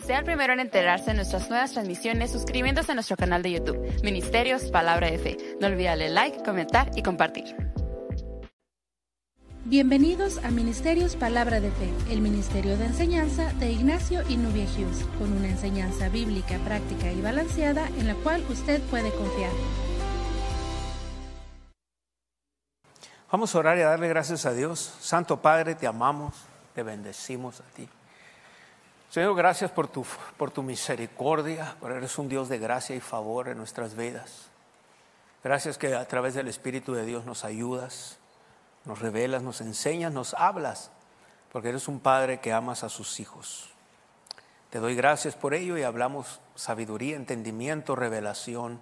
Sea el primero en enterarse de nuestras nuevas transmisiones suscribiéndose a nuestro canal de YouTube, Ministerios Palabra de Fe. No olvide darle like, comentar y compartir. Bienvenidos a Ministerios Palabra de Fe, el ministerio de enseñanza de Ignacio y Nubia Hughes, con una enseñanza bíblica, práctica y balanceada en la cual usted puede confiar. Vamos a orar y a darle gracias a Dios. Santo Padre, te amamos, te bendecimos a ti. Señor, gracias por tu misericordia, porque eres un Dios de gracia y favor en nuestras vidas. Gracias que a través del Espíritu de Dios nos ayudas, nos revelas, nos enseñas, nos hablas, porque eres un Padre que amas a sus hijos. Te doy gracias por ello y hablamos sabiduría, entendimiento, revelación.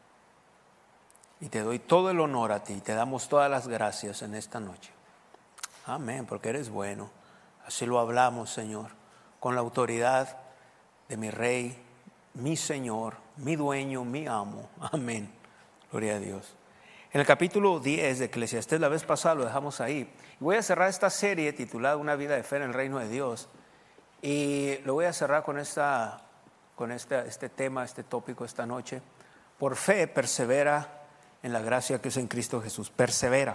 Y te doy todo el honor a ti, te damos todas las gracias en esta noche. Amén, porque eres bueno. Así lo hablamos, Señor, con la autoridad de mi Rey, mi Señor, mi dueño, mi amo. Amén. Gloria a Dios. En el capítulo 10 de Eclesiastés, la vez pasada lo dejamos ahí. Y voy a cerrar esta serie titulada Una vida de fe en el reino de Dios. Y lo voy a cerrar con este tema, este tópico esta noche. Por fe, persevera en la gracia que es en Cristo Jesús. Persevera,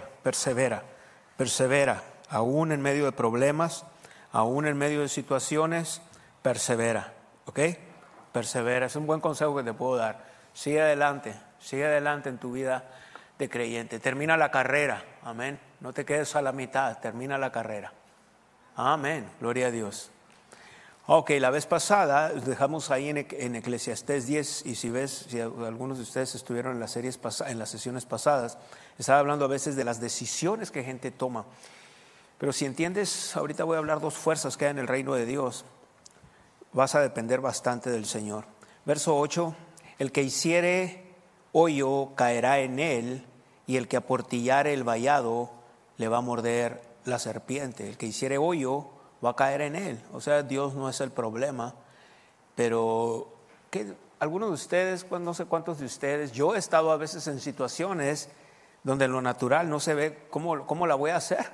aún en medio de problemas, aún en medio de situaciones, persevera, ¿ok? Persevera, es un buen consejo que te puedo dar. Sigue adelante en tu vida de creyente. Termina la carrera, amén. No te quedes a la mitad, termina la carrera. Amén, gloria a Dios. Ok, la vez pasada dejamos ahí en Eclesiastés 10 y si algunos de ustedes estuvieron en las sesiones pasadas, estaba hablando a veces de las decisiones que gente toma. Pero si entiendes, ahorita voy a hablar dos fuerzas que hay en el reino de Dios. Vas a depender bastante del Señor. Verso 8, el que hiciere hoyo caerá en él y el que aportillare el vallado le va a morder la serpiente. El que hiciere hoyo va a caer en él. O sea, Dios no es el problema. Pero algunos de ustedes, no sé cuántos de ustedes, yo he estado a veces en situaciones donde lo natural no se ve cómo la voy a hacer.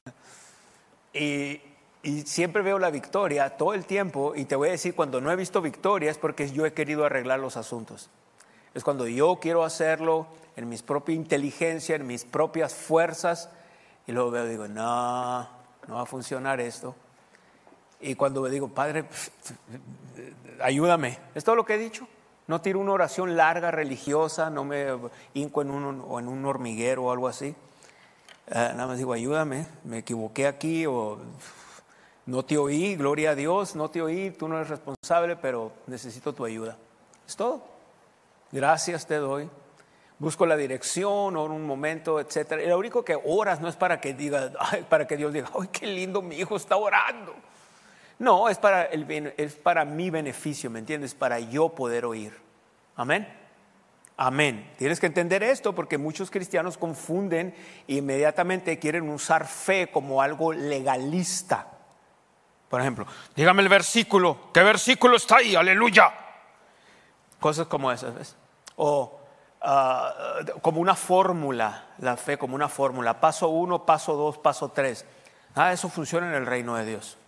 Y siempre veo la victoria todo el tiempo. Y te voy a decir, cuando no he visto victoria es porque yo he querido arreglar los asuntos. Es cuando yo quiero hacerlo en mi propia inteligencia, en mis propias fuerzas. Y luego veo y digo, no va a funcionar esto. Y cuando me digo, Padre, ayúdame. Es todo lo que he dicho. No tiro una oración larga, religiosa, no me hinco en un hormiguero o algo así. Nada más digo, ayúdame, me equivoqué aquí o no te oí, gloria a Dios, no te oí, tú no eres responsable, pero necesito tu ayuda. Es todo. Gracias te doy. Busco la dirección, oro un momento, etcétera. Y lo único que oras no es para que Dios diga, ¡ay, qué lindo, mi hijo está orando! No, es para mi beneficio, ¿me entiendes? Para yo poder oír. Amén. Amén. Tienes que entender esto porque muchos cristianos confunden e inmediatamente quieren usar fe como algo legalista. Por ejemplo, dígame el versículo. ¿Qué versículo está ahí? Aleluya. Cosas como esas, ¿ves? O como una fórmula, la fe como una fórmula. Paso 1, paso 2, paso 3. Nada de eso funciona en el reino de Dios.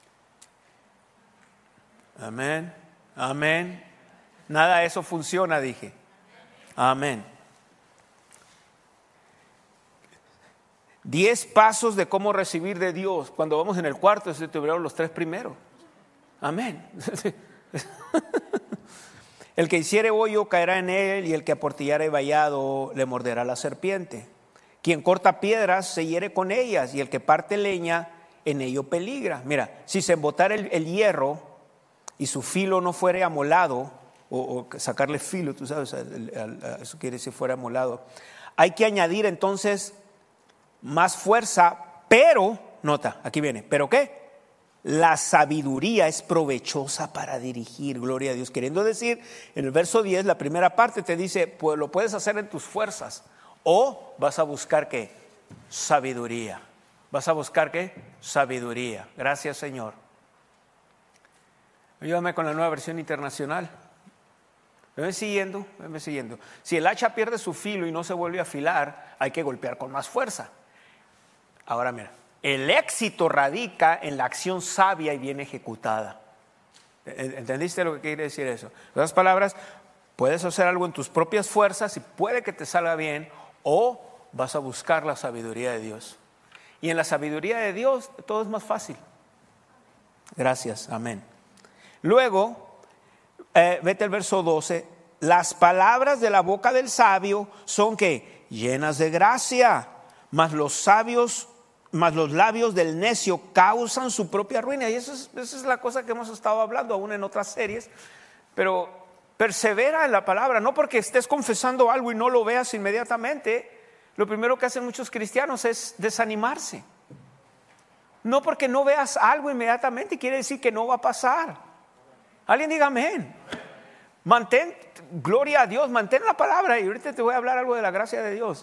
Amén, amén. Nada de eso funciona, dije. Amén. 10 pasos de cómo recibir de Dios. Cuando vamos en el cuarto, se tuvieron los 3 primeros. Amén. El que hiciere hoyo caerá en él y el que aportillare vallado le morderá la serpiente. Quien corta piedras se hiere con ellas y el que parte leña en ello peligra. Mira, si se embotara el hierro y su filo no fuere amolado, o sacarle filo, tú sabes, eso quiere decir fuera amolado, hay que añadir entonces más fuerza, pero, nota, aquí viene, ¿pero qué? La sabiduría es provechosa para dirigir, gloria a Dios. Queriendo decir, en el verso 10, la primera parte te dice, pues lo puedes hacer en tus fuerzas, o vas a buscar ¿qué? Sabiduría. ¿Vas a buscar qué? Sabiduría. Gracias, Señor. Ayúdame con la Nueva Versión Internacional. Venme siguiendo. Si el hacha pierde su filo y no se vuelve a afilar, hay que golpear con más fuerza. Ahora mira, el éxito radica en la acción sabia y bien ejecutada. ¿Entendiste lo que quiere decir eso? En otras palabras, puedes hacer algo en tus propias fuerzas y puede que te salga bien, o vas a buscar la sabiduría de Dios. Y en la sabiduría de Dios todo es más fácil. Gracias, amén. Luego, vete al verso 12. Las palabras de la boca del sabio son que llenas de gracia, mas los labios del necio causan su propia ruina. Y esa es la cosa que hemos estado hablando aún en otras series. Pero persevera en la palabra, no porque estés confesando algo y no lo veas inmediatamente. Lo primero que hacen muchos cristianos es desanimarse. No porque no veas algo inmediatamente quiere decir que no va a pasar. Alguien diga amén. Mantén, gloria a Dios, mantén la palabra. Y ahorita te voy a hablar algo de la gracia de Dios.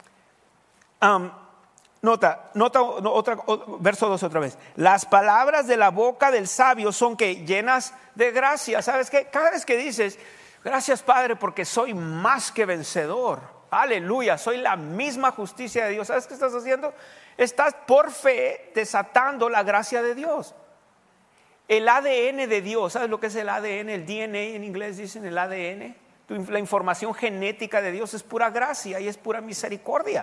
Nota verso 2 otra vez. Las palabras de la boca del sabio son que llenas de gracia. ¿Sabes qué? Cada vez que dices, gracias Padre porque soy más que vencedor. Aleluya, soy la misma justicia de Dios. ¿Sabes qué estás haciendo? Estás por fe desatando la gracia de Dios. El ADN de Dios, ¿sabes lo que es el ADN? El DNA en inglés dicen el ADN. La información genética de Dios es pura gracia y es pura misericordia.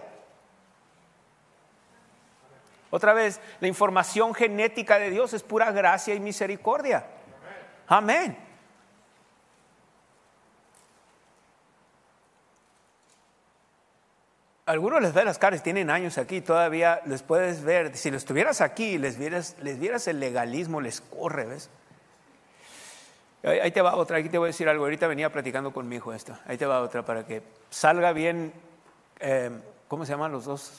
Otra vez, la información genética de Dios es pura gracia y misericordia. Amén. Algunos les ven las caras, tienen años aquí, todavía les puedes ver. Si los estuvieras aquí, les vieras el legalismo, les corre, ¿ves? Ahí te va otra, aquí te voy a decir algo. Ahorita venía platicando con mi hijo esto. Ahí te va otra para que salga bien. ¿Cómo se llaman los dos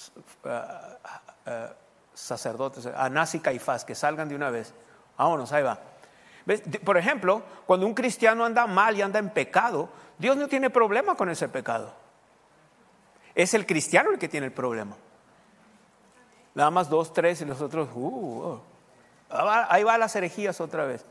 sacerdotes? Anás y Caifás, que salgan de una vez. Vámonos, ahí va. ¿Ves? Por ejemplo, cuando un cristiano anda mal y anda en pecado, Dios no tiene problema con ese pecado. Es el cristiano el que tiene el problema. Nada más 2, 3 y los otros. Ahí va las herejías otra vez.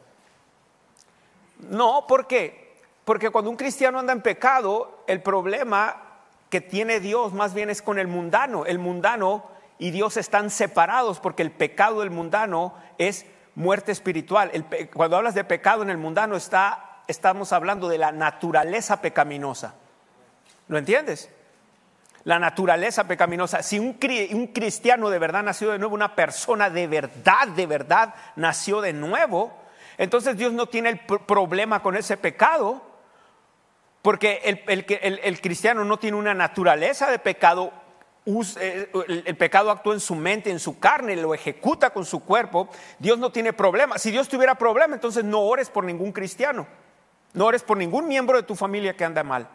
No, ¿por qué? Porque cuando un cristiano anda en pecado, el problema que tiene Dios más bien es con el mundano. El mundano y Dios están separados porque el pecado del mundano es muerte espiritual. Cuando hablas de pecado en el mundano estamos hablando de la naturaleza pecaminosa. ¿Lo entiendes? La naturaleza pecaminosa. Si un cristiano de verdad nació de nuevo, una persona de verdad nació de nuevo, entonces Dios no tiene el problema con ese pecado, porque el cristiano no tiene una naturaleza de pecado. El pecado actúa en su mente, en su carne, lo ejecuta con su cuerpo. Dios no tiene problema. Si Dios tuviera problema, entonces no ores por ningún cristiano, no ores por ningún miembro de tu familia que anda mal.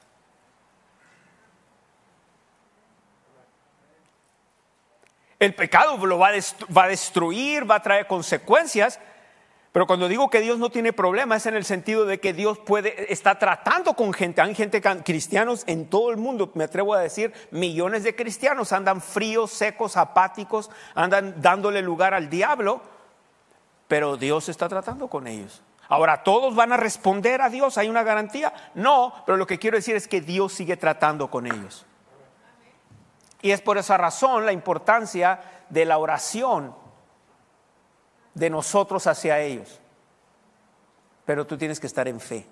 El pecado lo va a destruir, va a traer consecuencias. Pero cuando digo que Dios no tiene problema, es en el sentido de que Dios está tratando con gente. Hay gente, cristianos en todo el mundo, me atrevo a decir, millones de cristianos andan fríos, secos, apáticos, andan dándole lugar al diablo, pero Dios está tratando con ellos. Ahora, ¿todos van a responder a Dios? ¿Hay una garantía? No, pero lo que quiero decir es que Dios sigue tratando con ellos. Y es por esa razón la importancia de la oración de nosotros hacia ellos. Pero tú tienes que estar en fe.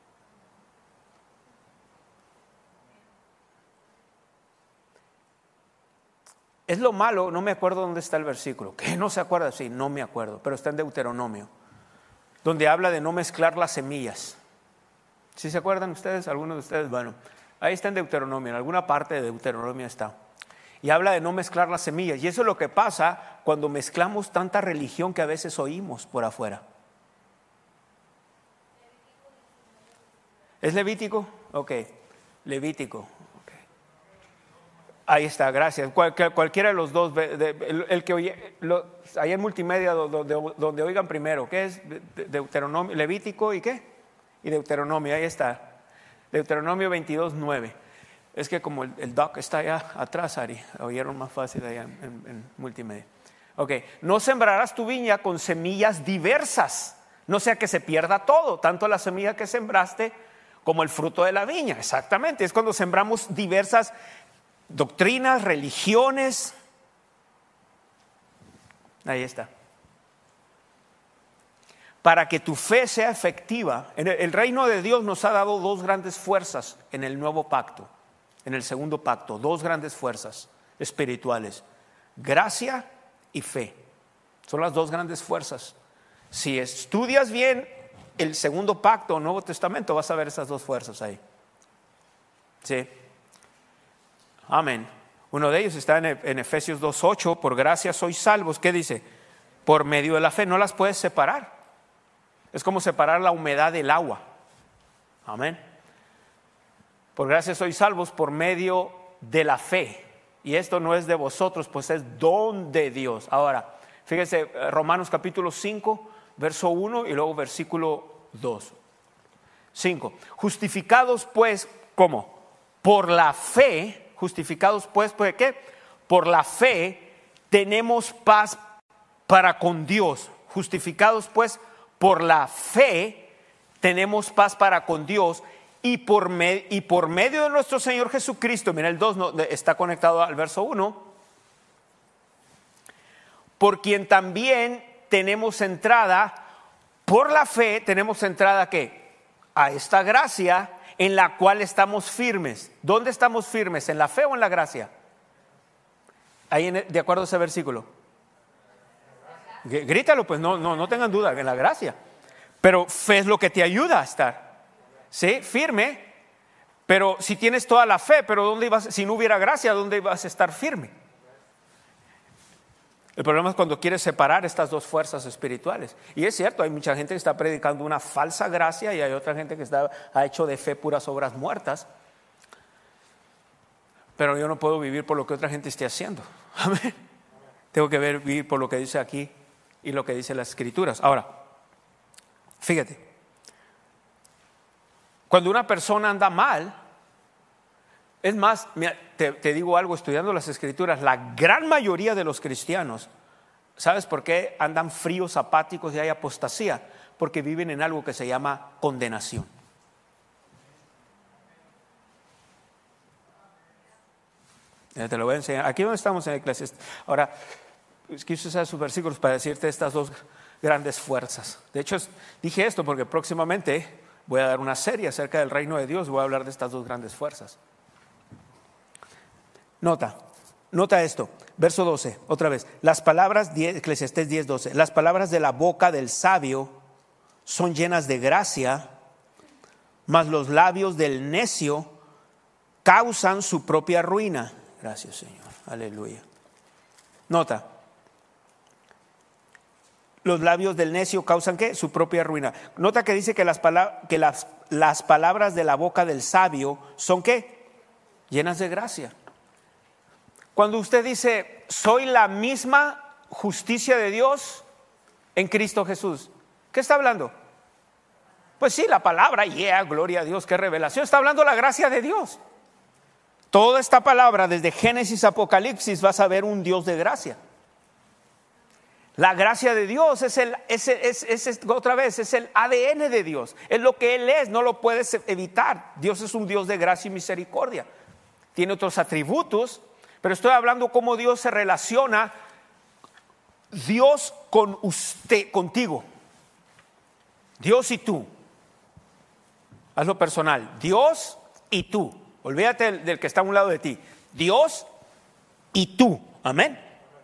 Es lo malo, no me acuerdo dónde está el versículo. ¿Qué no se acuerda? Sí, no me acuerdo, pero está en Deuteronomio, donde habla de no mezclar las semillas. ¿Sí se acuerdan ustedes? ¿Algunos de ustedes? Bueno, ahí está en Deuteronomio, en alguna parte de Deuteronomio está. Y habla de no mezclar las semillas. Y eso es lo que pasa cuando mezclamos tanta religión que a veces oímos por afuera. ¿Es Levítico? Ok, Levítico. Okay. Ahí está, gracias. Cualquiera de los dos, el que oye, ahí en multimedia donde oigan primero, ¿qué es? Deuteronomio, Levítico y ¿qué? Y Deuteronomio, ahí está. Deuteronomio 22:9. Es que como el doc está allá atrás, Ari, oyeron más fácil allá en multimedia. Ok, no sembrarás tu viña con semillas diversas, no sea que se pierda todo, tanto la semilla que sembraste como el fruto de la viña. Exactamente, es cuando sembramos diversas doctrinas, religiones. Ahí está. para que tu fe sea efectiva. El reino de Dios nos ha dado dos grandes fuerzas en el nuevo pacto, en el segundo pacto, dos grandes fuerzas espirituales: gracia y fe. Son las dos grandes fuerzas. Si estudias bien el segundo pacto o Nuevo Testamento, vas a ver esas dos fuerzas ahí. Sí. Amén. Uno de ellos está en Efesios 2:8. Por gracia sois salvos. ¿Qué dice? Por medio de la fe. No las puedes separar. Es como separar la humedad del agua. Amén. Por gracia sois salvos por medio de la fe. Y esto no es de vosotros, pues es don de Dios. Ahora, fíjese, Romanos capítulo 5, verso 1 y luego versículo 2. 5. Justificados pues, ¿cómo? Por la fe. Justificados pues, ¿por qué? Por la fe tenemos paz para con Dios. Justificados pues, por la fe tenemos paz para con Dios y por medio de nuestro Señor Jesucristo. Mira, el 2 está conectado al verso 1. Por quien también tenemos entrada, por la fe tenemos entrada ¿qué? A esta gracia en la cual estamos firmes. ¿Dónde estamos firmes? ¿En la fe o en la gracia? Ahí de acuerdo a ese versículo. Grítalo, pues no tengan duda, en la gracia. Pero fe es lo que te ayuda a estar, ¿sí? Firme. Pero si tienes toda la fe, pero ¿dónde ibas? Si no hubiera gracia, ¿dónde ibas a estar firme? El problema es cuando quieres separar estas dos fuerzas espirituales. Y es cierto, hay mucha gente que está predicando una falsa gracia y hay otra gente que ha hecho de fe puras obras muertas. Pero yo no puedo vivir por lo que otra gente esté haciendo. Amén. Tengo que vivir por lo que dice aquí y lo que dice las Escrituras. Ahora, fíjate, cuando una persona anda mal, es más, mira, te digo algo, estudiando las Escrituras, la gran mayoría de los cristianos, ¿sabes por qué andan fríos, apáticos y hay apostasía? Porque viven en algo que se llama condenación. Te lo voy a enseñar. Aquí donde estamos en Eclesiastés. Ahora, quise usar sus versículos para decirte estas dos grandes fuerzas. De hecho, dije esto porque próximamente voy a dar una serie acerca del reino de Dios. Voy a hablar de estas dos grandes fuerzas. Nota esto, verso 12, otra vez. Las palabras, Eclesiastés 10:12, las palabras de la boca del sabio son llenas de gracia, mas los labios del necio causan su propia ruina. Gracias, Señor, aleluya. Nota, los labios del necio causan ¿qué? Su propia ruina. Nota que dice que las palabras de la boca del sabio son ¿qué? Llenas de gracia. Cuando usted dice, soy la misma justicia de Dios en Cristo Jesús, ¿qué está hablando? Pues sí, la palabra, gloria a Dios, qué revelación. Está hablando la gracia de Dios. Toda esta palabra, desde Génesis a Apocalipsis, vas a ver un Dios de gracia. La gracia de Dios es el ADN de Dios. Es lo que Él es, no lo puedes evitar. Dios es un Dios de gracia y misericordia. Tiene otros atributos. Pero estoy hablando cómo Dios se relaciona, Dios con usted, contigo. Dios y tú. Hazlo personal. Dios y tú. Olvídate del que está a un lado de ti. Dios y tú. Amén.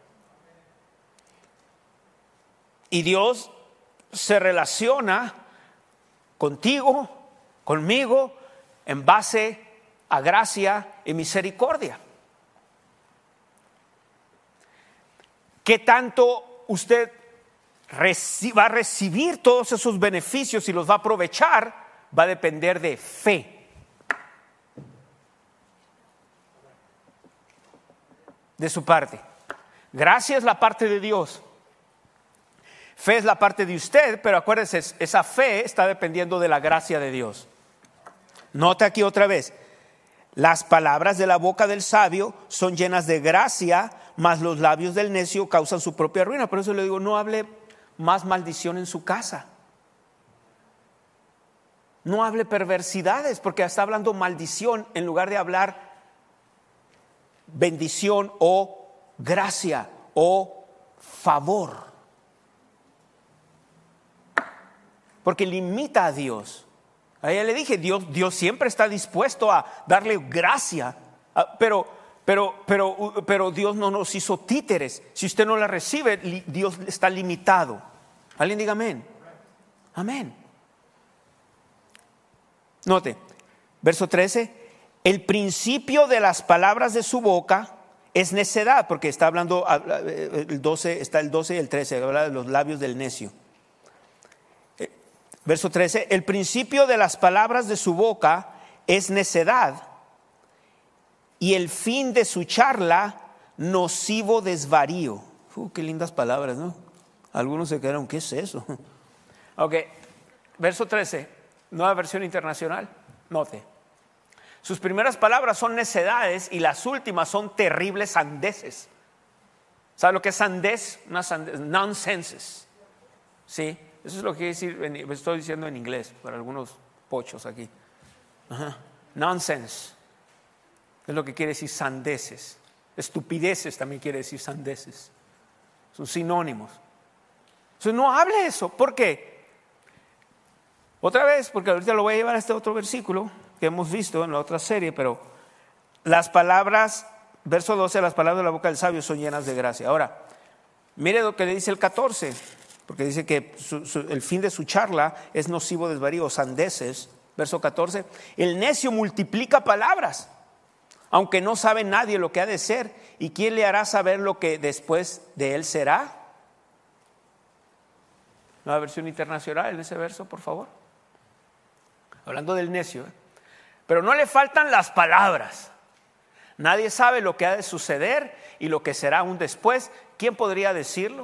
Y Dios se relaciona contigo, conmigo, en base a gracia y misericordia. ¿Qué tanto usted va a recibir todos esos beneficios y los va a aprovechar? Va a depender de fe. De su parte. Gracia es la parte de Dios. Fe es la parte de usted, pero acuérdese, esa fe está dependiendo de la gracia de Dios. Nota aquí otra vez. Las palabras de la boca del sabio son llenas de gracia, mas los labios del necio causan su propia ruina. Por eso le digo, no hable más maldición en su casa. No hable perversidades, porque está hablando maldición en lugar de hablar bendición o gracia o favor. porque limita a Dios. A ella le dije, Dios siempre está dispuesto a darle gracia, pero Dios no nos hizo títeres. Si usted no la recibe, Dios está limitado. Alguien diga amén. Amén. Note, verso 13, el principio de las palabras de su boca es necedad, porque está hablando, el 12 y el 13, habla de los labios del necio. Verso 13, el principio de las palabras de su boca es necedad, y el fin de su charla, nocivo desvarío. Qué lindas palabras, ¿no? Algunos se quedaron, ¿qué es eso? Ok, verso 13, nueva versión internacional. Note, sus primeras palabras son necedades y las últimas son terribles sandeces. ¿Sabe lo que es sandez? Una sandez, nonsenses. ¿Sí? Eso es lo que estoy diciendo en inglés para algunos pochos aquí. Nonsense es lo que quiere decir sandeces. Estupideces también quiere decir sandeces. Son sinónimos. Entonces no hable eso. ¿Por qué? Otra vez, porque ahorita lo voy a llevar a este otro versículo que hemos visto en la otra serie, pero las palabras, verso 12, las palabras de la boca del sabio son llenas de gracia. Ahora, mire lo que le dice el 14, porque dice que el fin de su charla es nocivo desvarío, sandeces. Verso 14, el necio multiplica palabras, aunque no sabe nadie lo que ha de ser, ¿y quién le hará saber lo que después de él será? Nueva versión internacional en ese verso, por favor. Hablando del necio, pero no le faltan las palabras. Nadie sabe lo que ha de suceder y lo que será aún después. ¿Quién podría decirlo?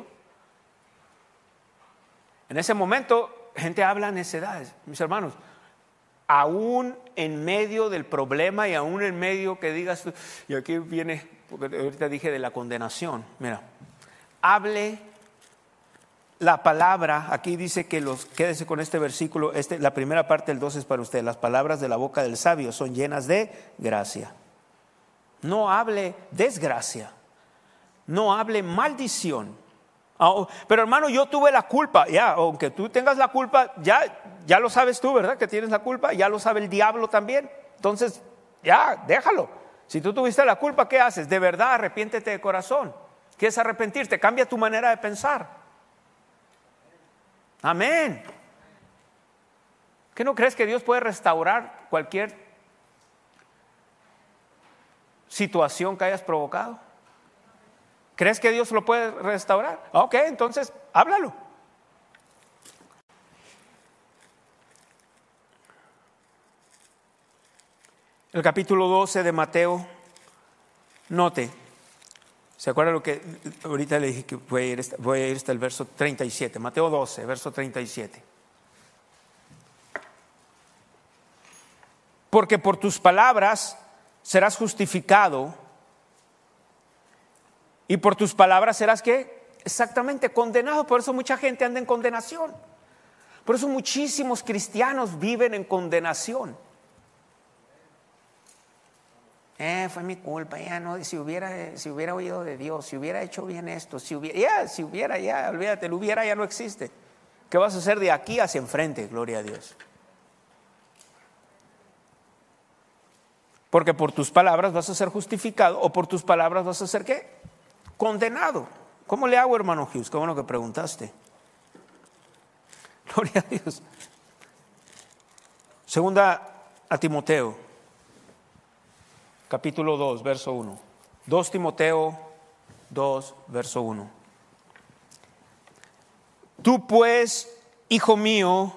En ese momento, gente habla necedades. Mis hermanos, aún en medio del problema y aún en medio que digas, y aquí viene, porque ahorita dije de la condenación. Mira, hable la palabra. Aquí dice que quédese con este versículo, la primera parte del 12 es para usted. Las palabras de la boca del sabio son llenas de gracia. No hable desgracia, no hable maldición. Pero hermano, yo tuve la culpa. Ya, aunque tú tengas la culpa, ya lo sabes tú, ¿verdad? Que tienes la culpa, ya lo sabe el diablo también. Entonces, ya, déjalo. Si tú tuviste la culpa, ¿qué haces? De verdad, arrepiéntete de corazón. ¿Quieres arrepentirte? Cambia tu manera de pensar. Amén. ¿Qué no crees que Dios puede restaurar cualquier situación que hayas provocado? ¿Crees que Dios lo puede restaurar? Ok, entonces háblalo. El capítulo 12 de Mateo, note. ¿Se acuerda lo que ahorita le dije que voy a ir hasta el verso 37? Mateo 12, verso 37. Porque por tus palabras serás justificado y por tus palabras serás ¿qué? Exactamente, condenado. Por eso mucha gente anda en condenación. Por eso muchísimos cristianos viven en condenación. Fue mi culpa, si hubiera oído de Dios, si hubiera hecho bien esto, olvídate, el hubiera ya no existe. ¿Qué vas a hacer de aquí hacia enfrente? Gloria a Dios. Porque por tus palabras vas a ser justificado o por tus palabras vas a ser ¿qué? Condenado. ¿Cómo le hago, hermano Hughes? Qué bueno que preguntaste. Gloria a Dios. Segunda a Timoteo. Capítulo 2, verso 1. 2 Timoteo 2, verso 1. Tú pues, hijo mío,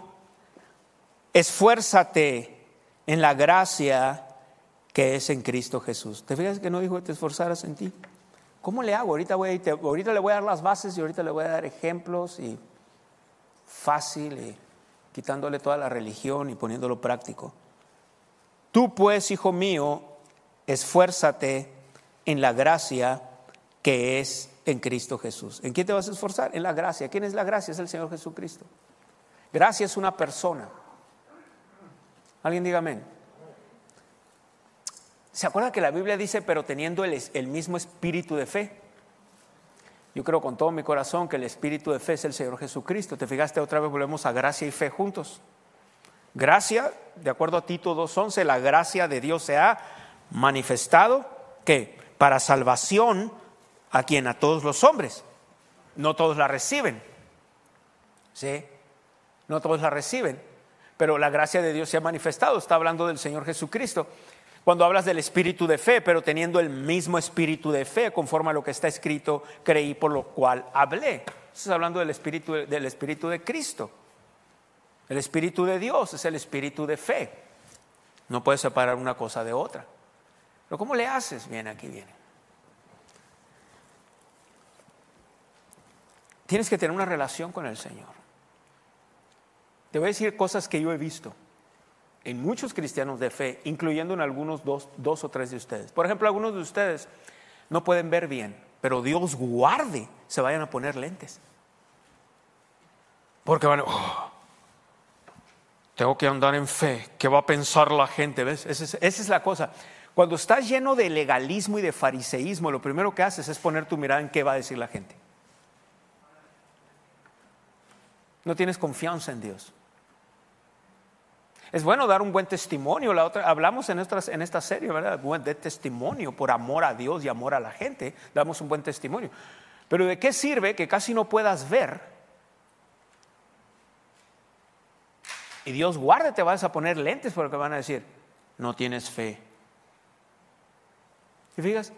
esfuérzate en la gracia que es en Cristo Jesús. ¿Te fijas que no dijo que te esforzaras en ti? ¿Cómo le hago? Ahorita le voy a dar las bases y ahorita le voy a dar ejemplos y fácil y quitándole toda la religión y poniéndolo práctico. Tú pues, hijo mío, esfuérzate en la gracia que es en Cristo Jesús. ¿En quién te vas a esforzar? En la gracia. ¿Quién es la gracia? Es el Señor Jesucristo. Gracia es una persona. Alguien diga amén. ¿Se acuerda que la Biblia dice, pero teniendo el mismo espíritu de fe? Yo creo con todo mi corazón que el espíritu de fe es el Señor Jesucristo. ¿Te fijaste? Otra vez volvemos a gracia y fe juntos. Gracia, de acuerdo a Tito 2:11, la gracia de Dios se ha manifestado, ¿qué? Para salvación, ¿a quién? A todos los hombres. No todos la reciben, ¿sí? No todos la reciben, pero la gracia de Dios se ha manifestado. Está hablando del Señor Jesucristo. Cuando hablas del espíritu de fe, pero teniendo el mismo espíritu de fe, conforme a lo que está escrito, creí por lo cual hablé. Estás hablando del espíritu de Cristo. El espíritu de Dios es el espíritu de fe. No puedes separar una cosa de otra. Pero ¿cómo le haces? Bien, aquí viene. Tienes que tener una relación con el Señor. Te voy a decir cosas que yo he visto en muchos cristianos de fe, incluyendo en algunos dos o tres de ustedes. Por ejemplo, algunos de ustedes no pueden ver bien, pero Dios guarde, se vayan a poner lentes. Porque van, tengo que andar en fe, ¿qué va a pensar la gente? ¿Ves? Esa es la cosa. Cuando estás lleno de legalismo y de fariseísmo, lo primero que haces es poner tu mirada en qué va a decir la gente. No tienes confianza en Dios. Es bueno dar un buen testimonio. Hablamos en esta serie, ¿verdad? De testimonio por amor a Dios y amor a la gente. Damos un buen testimonio. Pero ¿de qué sirve que casi no puedas ver? Y Dios guarde, te vas a poner lentes porque van a decir, no tienes fe. ¿Te fijas?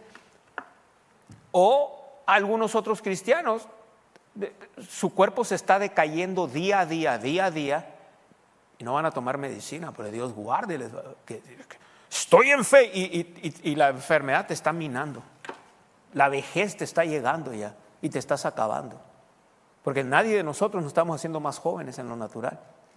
O algunos otros cristianos, su cuerpo se está decayendo día a día. Y no van a tomar medicina, pero Dios guarde. Estoy en fe y la enfermedad te está minando. La vejez te está llegando ya y te estás acabando. Porque nadie de nosotros nos estamos haciendo más jóvenes en lo natural.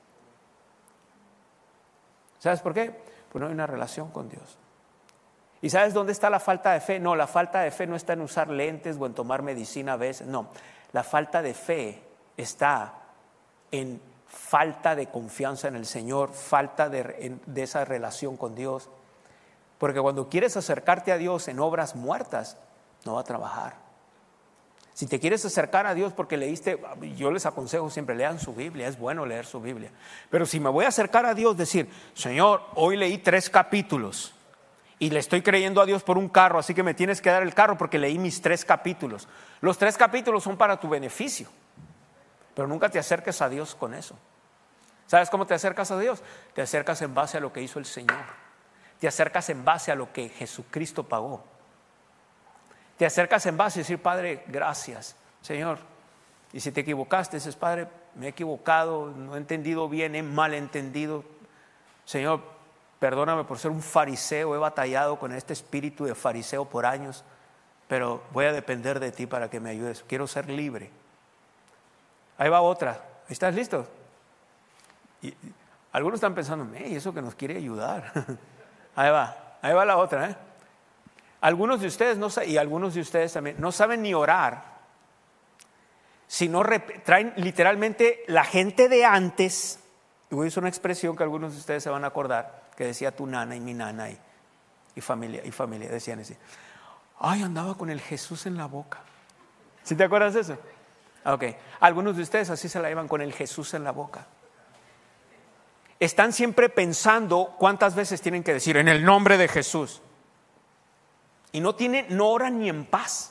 ¿Sabes por qué? Pues no hay una relación con Dios. ¿Y sabes dónde está la falta de fe? No, la falta de fe no está en usar lentes o en tomar medicina a veces. No, la falta de fe está en falta de confianza en el Señor, falta de esa relación con Dios. Porque cuando quieres acercarte a Dios en obras muertas, no va a trabajar. Si te quieres acercar a Dios porque leíste, yo les aconsejo siempre, lean su Biblia, es bueno leer su Biblia. Pero si me voy a acercar a Dios, decir, Señor, hoy leí 3 capítulos y le estoy creyendo a Dios por un carro, así que me tienes que dar el carro porque leí mis 3 capítulos. Los 3 capítulos son para tu beneficio. Pero nunca te acerques a Dios con eso. ¿Sabes cómo te acercas a Dios? Te acercas en base a lo que hizo el Señor. Te acercas en base a lo que Jesucristo pagó. Te acercas en base a decir, Padre, gracias, Señor. Y si te equivocaste, dices, Padre, me he equivocado, no he entendido bien, he malentendido. Señor, perdóname por ser un fariseo, he batallado con este espíritu de fariseo por años, pero voy a depender de ti para que me ayudes. Quiero ser libre. Ahí va otra. ¿Estás listo? Y algunos están pensando, eso que nos quiere ayudar. Ahí va la otra. Algunos de ustedes y algunos de ustedes también no saben ni orar, sino traen literalmente la gente de antes. Y voy a usar una expresión que algunos de ustedes se van a acordar, que decía tu nana y mi nana y familia, decían así. Ay, andaba con el Jesús en la boca. ¿Sí te acuerdas de eso? Ok, algunos de ustedes así se la llevan con el Jesús en la boca. Están siempre pensando cuántas veces tienen que decir en el nombre de Jesús. Y no oran ni en paz.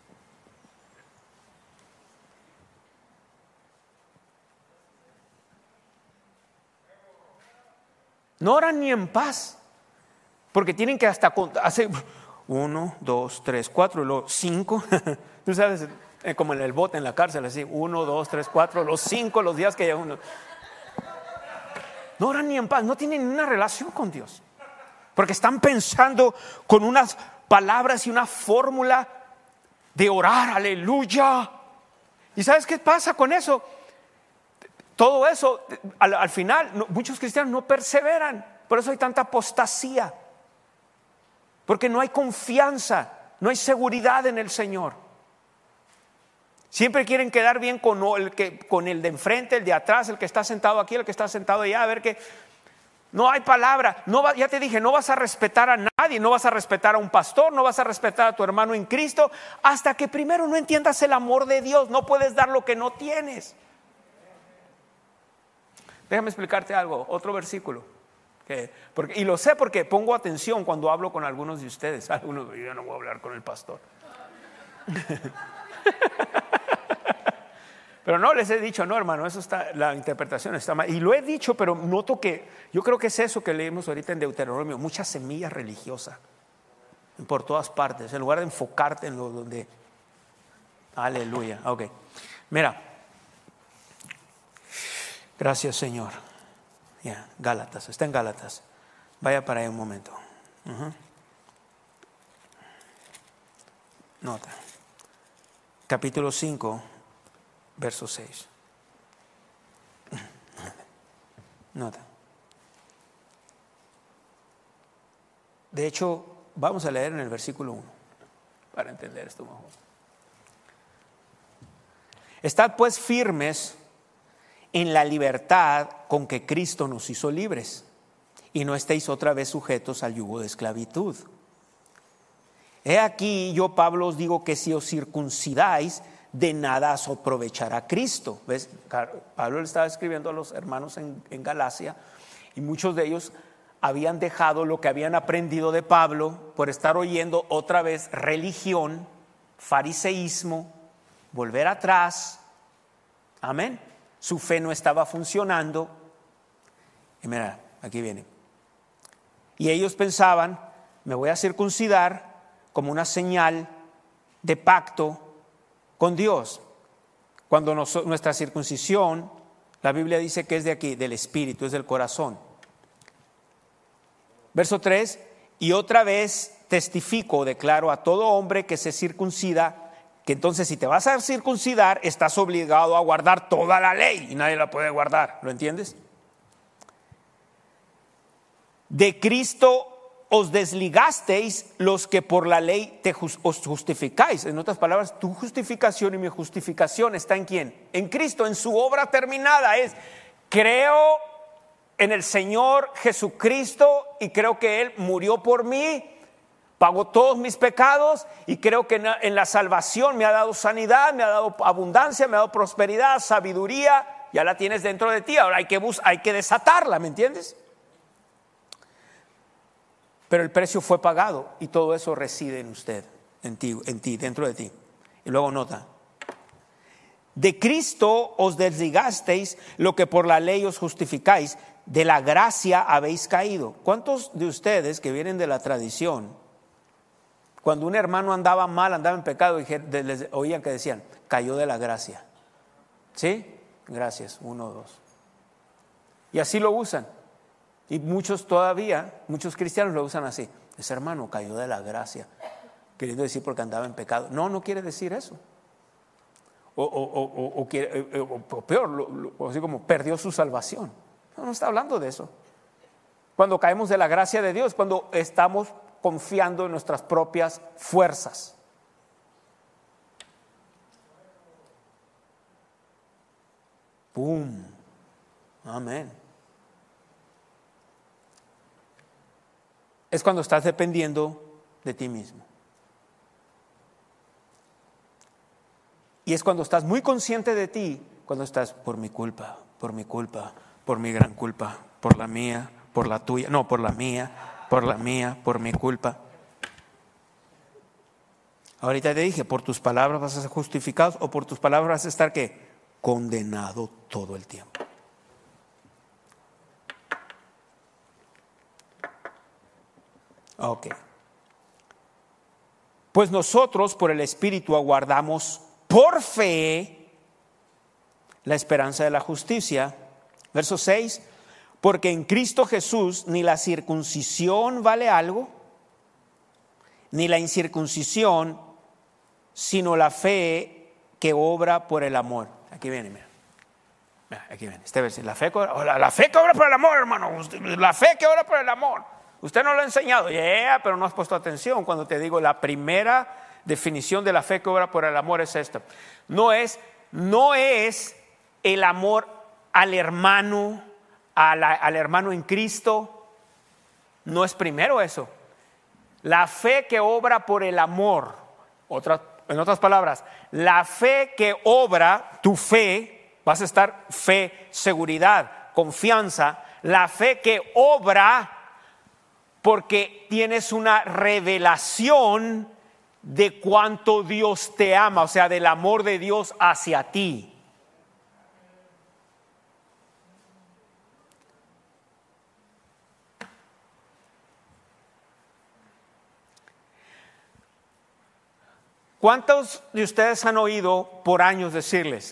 No oran ni en paz. Porque tienen que hasta hacer 1, 2, 3, 4 y luego 5. Tú sabes, como en el bote en la cárcel, así 1, 2, 3, 4, los 5 los días que lleva uno. No oran ni en paz, no tienen una relación con Dios. Porque están pensando con unas palabras y una fórmula de orar, aleluya. ¿Y sabes qué pasa con eso? Todo eso, al final, muchos cristianos no perseveran. Por eso hay tanta apostasía. Porque no hay confianza, no hay seguridad en el Señor. Siempre quieren quedar bien con el de enfrente, el de atrás, el que está sentado aquí, el que está sentado allá. A ver qué. no hay palabra. Ya te dije, no vas a respetar a nadie, no vas a respetar a un pastor, no vas a respetar a tu hermano en Cristo hasta que primero no entiendas el amor de Dios. No puedes dar lo que no tienes. Déjame explicarte algo, otro versículo. Y lo sé porque pongo atención cuando hablo con algunos de ustedes. Algunos, yo no voy a hablar con el pastor. Pero no les he dicho, no, hermano, eso está, la interpretación está mal. Y lo he dicho, pero noto que yo creo que es eso que leemos ahorita en Deuteronomio, mucha semilla religiosa por todas partes, en lugar de enfocarte en lo donde. Aleluya. Ok, mira. Gracias, Señor. Ya, Gálatas, está en Gálatas. Vaya para ahí un momento. Nota. Capítulo 5, verso 6. Nota. De hecho, vamos a leer en el versículo 1 para entender esto mejor. Estad pues firmes en la libertad con que Cristo nos hizo libres, y no estéis otra vez sujetos al yugo de esclavitud. He aquí, yo Pablo os digo que si os circuncidáis, de nada os aprovechará Cristo. ¿Ves? Pablo le estaba escribiendo a los hermanos en Galacia, y muchos de ellos habían dejado lo que habían aprendido de Pablo por estar oyendo otra vez religión, fariseísmo, volver atrás. Amén. Su fe no estaba funcionando. Y mira, aquí viene. Y ellos pensaban, me voy a circuncidar como una señal de pacto con Dios. Cuando nuestra circuncisión, la Biblia dice que es de aquí, del espíritu, es del corazón. Verso 3, y otra vez testifico, declaro a todo hombre que se circuncida, que entonces si te vas a circuncidar, estás obligado a guardar toda la ley y nadie la puede guardar. ¿Lo entiendes? De Cristo os desligasteis los que por la ley os justificáis. En otras palabras, tu justificación y mi justificación está ¿en quién? En Cristo, en su obra terminada. Es, creo en el Señor Jesucristo y creo que Él murió por mí, pagó todos mis pecados, y creo que en la salvación me ha dado sanidad, me ha dado abundancia, me ha dado prosperidad, sabiduría. Ya la tienes dentro de ti, ahora hay que desatarla, ¿me entiendes? Pero el precio fue pagado y todo eso reside en usted, en ti, dentro de ti. Y luego nota, de Cristo os desligasteis lo que por la ley os justificáis, de la gracia habéis caído. ¿Cuántos de ustedes que vienen de la tradición, cuando un hermano andaba mal, andaba en pecado, les oían que decían, cayó de la gracia? ¿Sí? Gracias, 1, 2. Y así lo usan. Y muchos cristianos lo usan así. Ese hermano cayó de la gracia, queriendo decir porque andaba en pecado. No quiere decir eso. O peor, así como perdió su salvación. No está hablando de eso. Cuando caemos de la gracia de Dios, cuando estamos confiando en nuestras propias fuerzas. ¡Pum! Amén. Es cuando estás dependiendo de ti mismo. Y es cuando estás muy consciente de ti, cuando estás por mi culpa, por mi gran culpa, por la mía, por la tuya, no, por la mía, por mi culpa. Ahorita te dije, por tus palabras vas a ser justificado, o por tus palabras vas a estar ¿qué? Condenado todo el tiempo. Ok. Pues nosotros por el Espíritu aguardamos por fe la esperanza de la justicia. Verso 6, porque en Cristo Jesús ni la circuncisión vale algo, ni la incircuncisión, sino la fe que obra por el amor. Aquí viene, mira. Aquí viene, este versículo. La fe que obra por el amor, hermano. La fe que obra por el amor. Usted no lo ha enseñado, pero no has puesto atención cuando te digo la primera definición de la fe que obra por el amor es esta. No es el amor al hermano, al hermano en Cristo, no es primero eso. La fe que obra por el amor, en otras palabras, la fe que obra, tu fe, vas a estar fe, seguridad, confianza, la fe que obra porque tienes una revelación de cuánto Dios te ama, o sea, del amor de Dios hacia ti. ¿Cuántos de ustedes han oído por años decirles,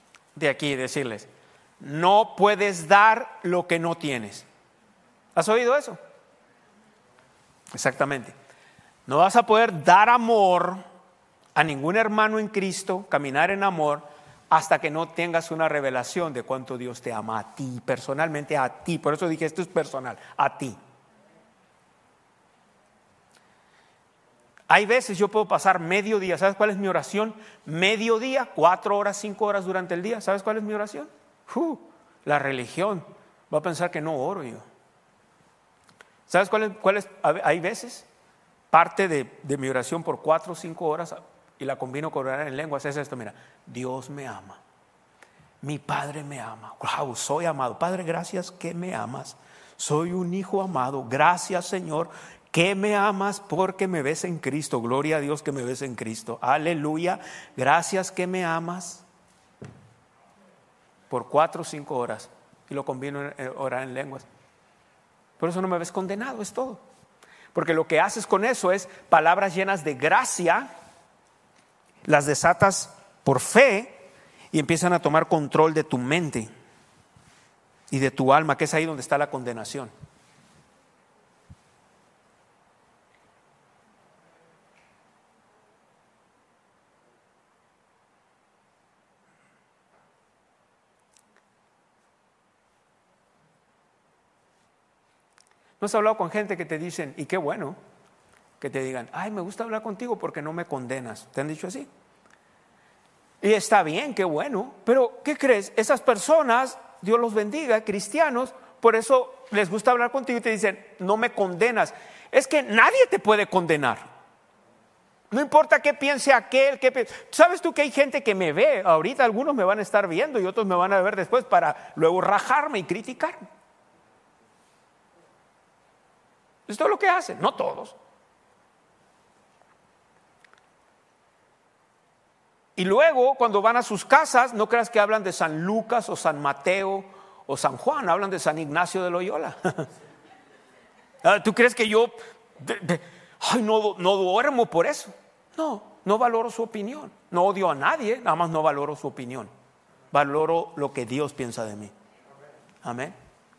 no puedes dar lo que no tienes? ¿Has oído eso? Exactamente. No vas a poder dar amor a ningún hermano en Cristo, caminar en amor, hasta que no tengas una revelación de cuánto Dios te ama a ti, personalmente a ti. Por eso dije, esto es personal, a ti. Hay veces yo puedo pasar medio día. ¿Sabes cuál es mi oración? Medio día, 4 horas, 5 horas durante el día. ¿Sabes cuál es mi oración? La religión va a pensar que no oro yo. ¿Sabes cuál es? Hay veces, parte de mi oración por 4 o 5 horas, y la combino con orar en lenguas, es esto, mira, Dios me ama, mi Padre me ama, wow, soy amado, Padre, gracias que me amas, soy un hijo amado, gracias Señor, que me amas porque me ves en Cristo, gloria a Dios que me ves en Cristo, aleluya, gracias que me amas, por 4 o 5 horas, y lo combino en orar en lenguas. Por eso no me ves condenado, es todo. Porque lo que haces con eso es palabras llenas de gracia, las desatas por fe y empiezan a tomar control de tu mente y de tu alma, que es ahí donde está la condenación. ¿No has hablado con gente que te dicen, y qué bueno, que te digan, ay, me gusta hablar contigo porque no me condenas? ¿Te han dicho así? Y está bien, qué bueno, pero ¿qué crees? Esas personas, Dios los bendiga, cristianos, por eso les gusta hablar contigo y te dicen, no me condenas. Es que nadie te puede condenar. No importa qué piense aquel, ¿sabes tú que hay gente que me ve? Ahorita algunos me van a estar viendo y otros me van a ver después para luego rajarme y criticarme. Esto es lo que hacen, no todos. Y luego cuando van a sus casas, no creas que hablan de San Lucas o San Mateo o San Juan, hablan de San Ignacio de Loyola. ¿Tú crees que yo no duermo por eso? No valoro su opinión. No odio a nadie, nada más no valoro su opinión. Valoro lo que Dios piensa de mí. Amén.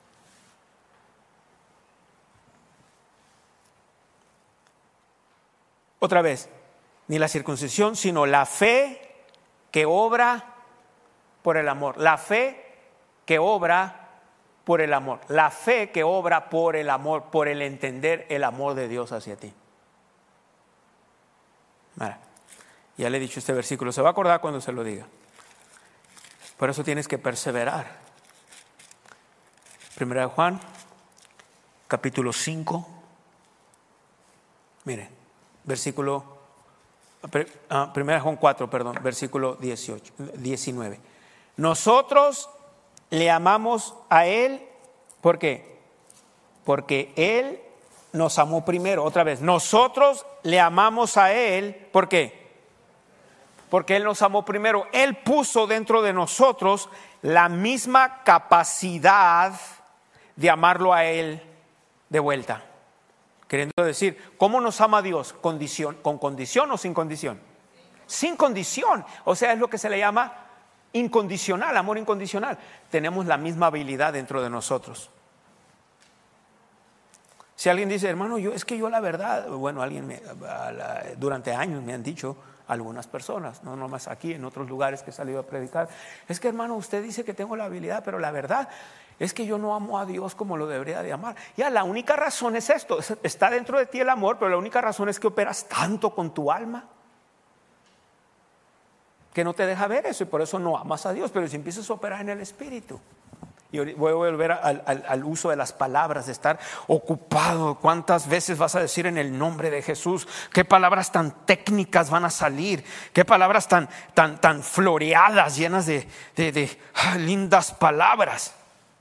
Otra vez, ni la circuncisión, sino la fe que obra por el amor. La fe que obra por el amor. La fe que obra por el amor, por el entender el amor de Dios hacia ti. Mira, ya le he dicho este versículo, se va a acordar cuando se lo diga. Por eso tienes que perseverar. Primera de Juan, capítulo 5. Mire. Primera Juan 4, versículo 19. Nosotros le amamos a Él, ¿por qué? Porque Él nos amó primero. Otra vez, nosotros le amamos a Él, ¿por qué? Porque Él nos amó primero. Él puso dentro de nosotros la misma capacidad de amarlo a Él de vuelta. Queriendo decir, ¿cómo nos ama Dios? ¿Con condición o sin condición? Sin condición. O sea, es lo que se le llama incondicional, amor incondicional. Tenemos la misma habilidad dentro de nosotros. Si alguien dice, hermano, yo la verdad, bueno, durante años me han dicho algunas personas, no nomás aquí, en otros lugares que he salido a predicar, es que hermano, usted dice que tengo la habilidad, pero la verdad es que yo no amo a Dios como lo debería de amar. Ya, la única razón es esto, está dentro de ti el amor, pero la única razón es que operas tanto con tu alma que no te deja ver eso y por eso no amas a Dios. Pero si empiezas a operar en el Espíritu Y voy a volver al uso de las palabras, de estar ocupado. ¿Cuántas veces vas a decir en el nombre de Jesús? ¿Qué palabras tan técnicas van a salir? ¿Qué palabras tan floreadas, llenas de lindas palabras?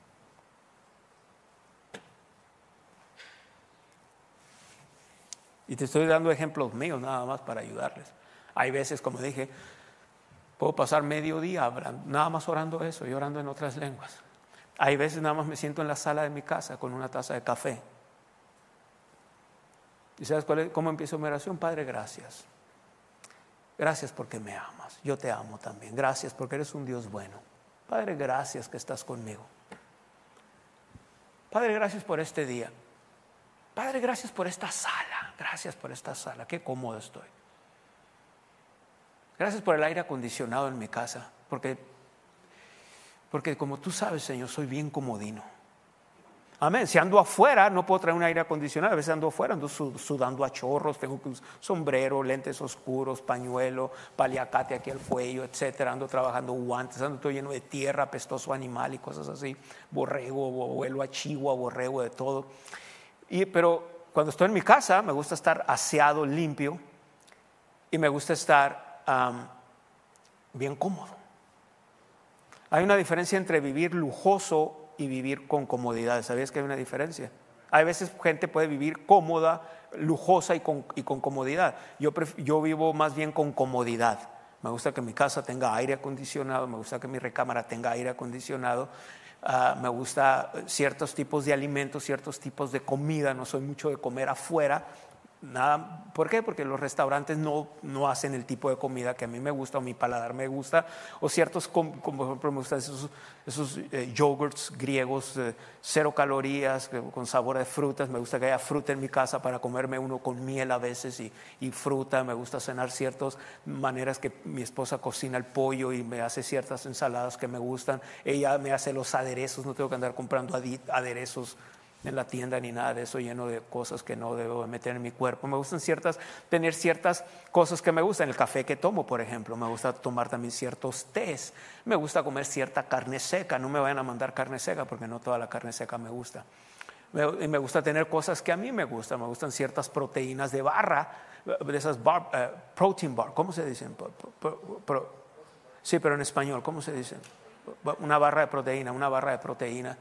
Y te estoy dando ejemplos míos nada más para ayudarles. Hay veces, como dije, puedo pasar medio día nada más orando eso y orando en otras lenguas. Hay veces nada más me siento en la sala de mi casa con una taza de café. ¿Y sabes cómo empiezo mi oración? Padre, gracias. Gracias porque me amas. Yo te amo también. Gracias porque eres un Dios bueno. Padre, gracias que estás conmigo. Padre, gracias por este día. Padre, gracias por esta sala. Gracias por esta sala. Qué cómodo estoy. Gracias por el aire acondicionado en mi casa. Porque como tú sabes, Señor, soy bien comodino. Amén. Si ando afuera, no puedo traer un aire acondicionado. A veces ando afuera, ando sudando a chorros. Tengo sombrero, lentes oscuros, pañuelo, paliacate aquí al cuello, etcétera. Ando trabajando guantes, ando todo lleno de tierra, apestoso animal y cosas así. Borrego, vuelo a chihuahua, borrego, de todo. Pero cuando estoy en mi casa, me gusta estar aseado, limpio. Y me gusta estar bien cómodo. Hay una diferencia entre vivir lujoso y vivir con comodidad. ¿Sabías que hay una diferencia? Hay veces gente puede vivir cómoda, lujosa y con comodidad. Yo vivo más bien con comodidad. Me gusta que mi casa tenga aire acondicionado, me gusta que mi recámara tenga aire acondicionado. Me gusta ciertos tipos de alimentos, ciertos tipos de comida. No soy mucho de comer afuera. Nada. ¿Por qué? Porque los restaurantes no hacen el tipo de comida que a mí me gusta o mi paladar me gusta, o ciertos, como por ejemplo me gustan esos yogurts griegos, 0 calorías, con sabor de frutas. Me gusta que haya fruta en mi casa para comerme uno con miel a veces y fruta. Me gusta cenar ciertas maneras que mi esposa cocina el pollo y me hace ciertas ensaladas que me gustan. Ella me hace los aderezos, no tengo que andar comprando aderezos en la tienda ni nada de eso, lleno de cosas que no debo meter en mi cuerpo. Me gustan tener ciertas cosas que me gustan. El café que tomo, por ejemplo, me gusta tomar también ciertos tés. Me gusta comer cierta carne seca. No me vayan a mandar carne seca porque no toda la carne seca me gusta. Me gusta tener cosas que a mí me gustan. Me gustan ciertas proteínas de barra, de esas protein bar. ¿Cómo se dicen? Sí, pero en español, ¿cómo se dicen? Una barra de proteína.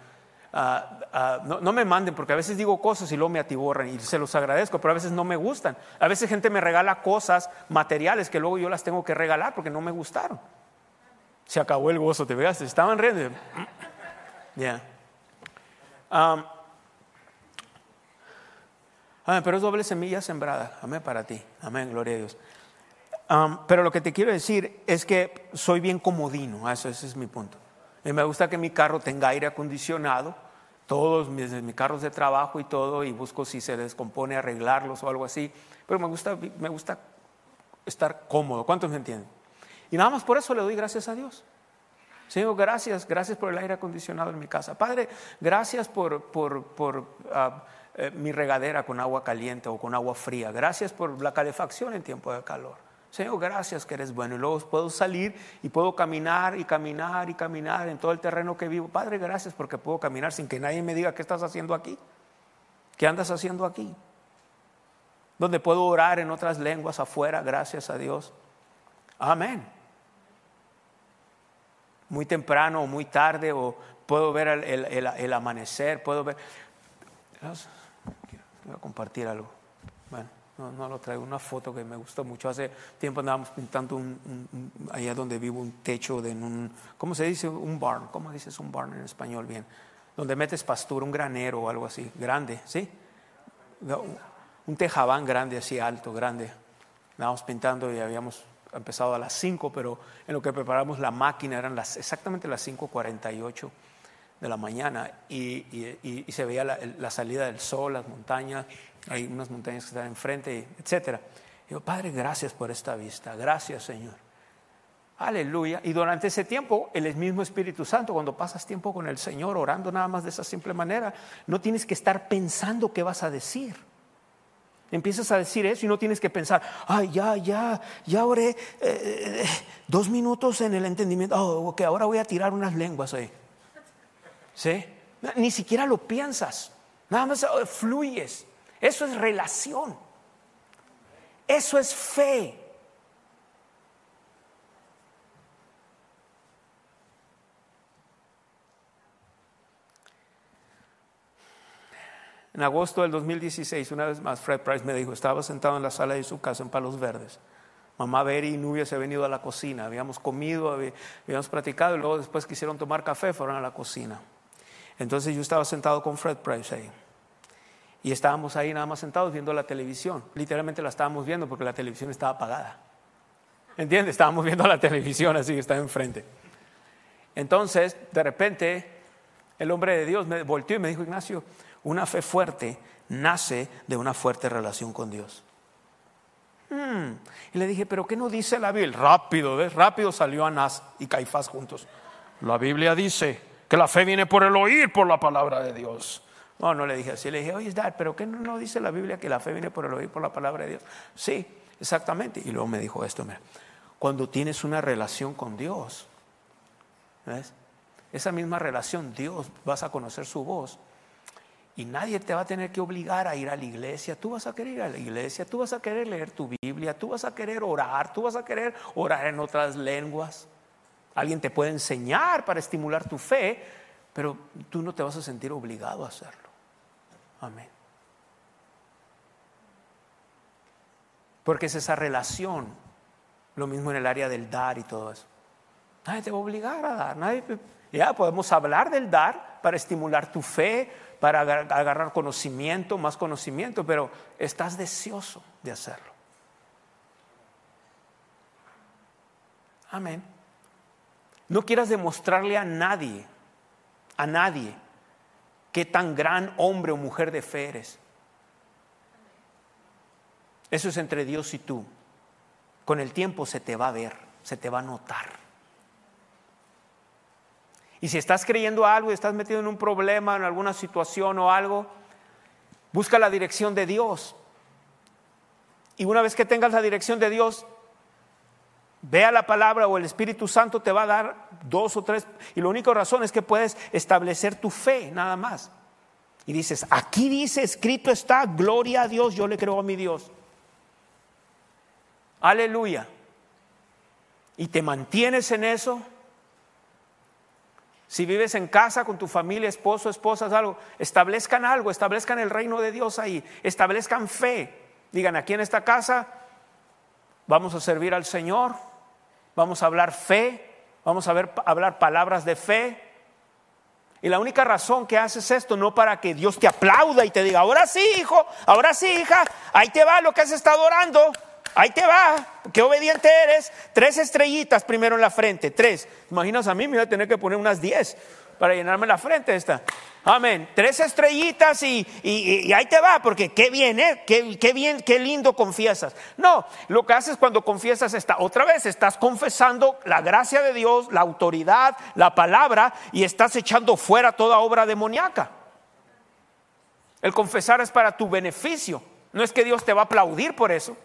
No me manden, porque a veces digo cosas y luego me atiborran y se los agradezco, pero a veces no me gustan. A veces gente me regala cosas materiales que luego yo las tengo que regalar porque no me gustaron. Se acabó el gozo, te veas, estaban riendo. Yeah. Pero es doble semilla sembrada. Amén para ti. Amén, gloria a Dios. Pero lo que te quiero decir es que soy bien comodino. Ese es mi punto. Y me gusta que mi carro tenga aire acondicionado, todos mis carros de trabajo y todo, y busco si se descompone arreglarlos o algo así. Pero me gusta estar cómodo. ¿Cuántos me entienden? Y nada más por eso le doy gracias a Dios. Señor, gracias por el aire acondicionado en mi casa. Padre, gracias por mi regadera con agua caliente o con agua fría. Gracias por la calefacción en tiempo de calor. Señor, gracias que eres bueno. Y luego puedo salir y puedo caminar en todo el terreno que vivo. Padre, gracias porque puedo caminar sin que nadie me diga qué estás haciendo aquí, qué andas haciendo aquí. Donde puedo orar en otras lenguas afuera, gracias a Dios. Amén. Muy temprano o muy tarde, o puedo ver el amanecer, puedo ver. Voy a compartir algo. Bueno. No lo traigo, una foto que me gustó mucho. Hace tiempo andábamos pintando allá donde vivo, un techo de ¿cómo se dice? Un barn. ¿Cómo dices un barn en español bien? Donde metes pastura, un granero o algo así, grande, ¿sí? Un tejabán grande, así alto, grande. Andábamos pintando y habíamos empezado a las 5, pero en lo que preparamos la máquina eran exactamente las 5:48 de la mañana y se veía la salida del sol, las montañas. Hay unas montañas que están enfrente, etcétera. Digo, Padre, gracias por esta vista. Gracias, Señor. Aleluya. Y durante ese tiempo, el mismo Espíritu Santo, cuando pasas tiempo con el Señor, orando nada más de esa simple manera, no tienes que estar pensando qué vas a decir. Empiezas a decir eso y no tienes que pensar, ya oré 2 minutos en el entendimiento. Ok, ahora voy a tirar unas lenguas ahí. ¿Sí? Ni siquiera lo piensas, nada más fluyes. Eso es relación. Eso es fe. En agosto del 2016, una vez más, Fred Price me dijo, estaba sentado en la sala de su casa en Palos Verdes. Mamá Beri y Nubia se habían ido a la cocina, habíamos comido, habíamos platicado y luego después quisieron tomar café, fueron a la cocina. Entonces yo estaba sentado con Fred Price ahí. Y estábamos ahí nada más sentados viendo la televisión. Literalmente la estábamos viendo porque la televisión estaba apagada. ¿Entiendes? Estábamos viendo la televisión así que está enfrente. Entonces, de repente, el hombre de Dios me volteó y me dijo, Ignacio, una fe fuerte nace de una fuerte relación con Dios. Y le dije, ¿pero qué no dice la Biblia? Rápido, ¿ves? Rápido salió Anás y Caifás juntos. La Biblia dice que la fe viene por el oír por la palabra de Dios. No le dije así. Le dije, oye, Dad, ¿pero qué no dice la Biblia que la fe viene por el oír por la palabra de Dios? Sí, exactamente. Y luego me dijo esto, mira, cuando tienes una relación con Dios, ¿ves? Esa misma relación, Dios, vas a conocer su voz. Y nadie te va a tener que obligar a ir a la iglesia. Tú vas a querer ir a la iglesia, tú vas a querer leer tu Biblia, tú vas a querer orar, tú vas a querer orar en otras lenguas. Alguien te puede enseñar para estimular tu fe, pero tú no te vas a sentir obligado a hacerlo. Amén. Porque es esa relación, lo mismo en el área del dar y todo eso. Nadie te va a obligar a dar. Ya podemos hablar del dar para estimular tu fe, para agarrar conocimiento, más conocimiento, pero estás deseoso de hacerlo. Amén. No quieras demostrarle a nadie, qué tan gran hombre o mujer de fe eres. Eso es entre Dios y tú. Con el tiempo se te va a ver, se te va a notar. Y si estás creyendo algo y estás metido en un problema, en alguna situación o algo, busca la dirección de Dios. Y una vez que tengas la dirección de Dios, vea la palabra o el Espíritu Santo te va a dar 2 o 3. Y la única razón es que puedes establecer tu fe, nada más. Y dices, aquí dice, escrito está, gloria a Dios, yo le creo a mi Dios. Aleluya. Y te mantienes en eso. Si vives en casa con tu familia, esposo, esposas, algo, establezcan el reino de Dios ahí, establezcan fe. Digan, aquí en esta casa vamos a servir al Señor, vamos a hablar fe, vamos a hablar palabras de fe. Y la única razón que haces esto, no para que Dios te aplauda y te diga, ahora sí, hijo, ahora sí, hija, ahí te va lo que has estado orando. Ahí te va, qué obediente eres. 3 estrellitas primero en la frente, 3. Imaginas a mí, me voy a tener que poner unas 10 para llenarme la frente esta. Amén. 3 estrellitas y ahí te va, porque qué bien, qué bien, qué lindo confiesas. No, lo que haces cuando confiesas otra vez, estás confesando la gracia de Dios, la autoridad, la palabra, y estás echando fuera toda obra demoníaca. El confesar es para tu beneficio. No es que Dios te va a aplaudir por eso.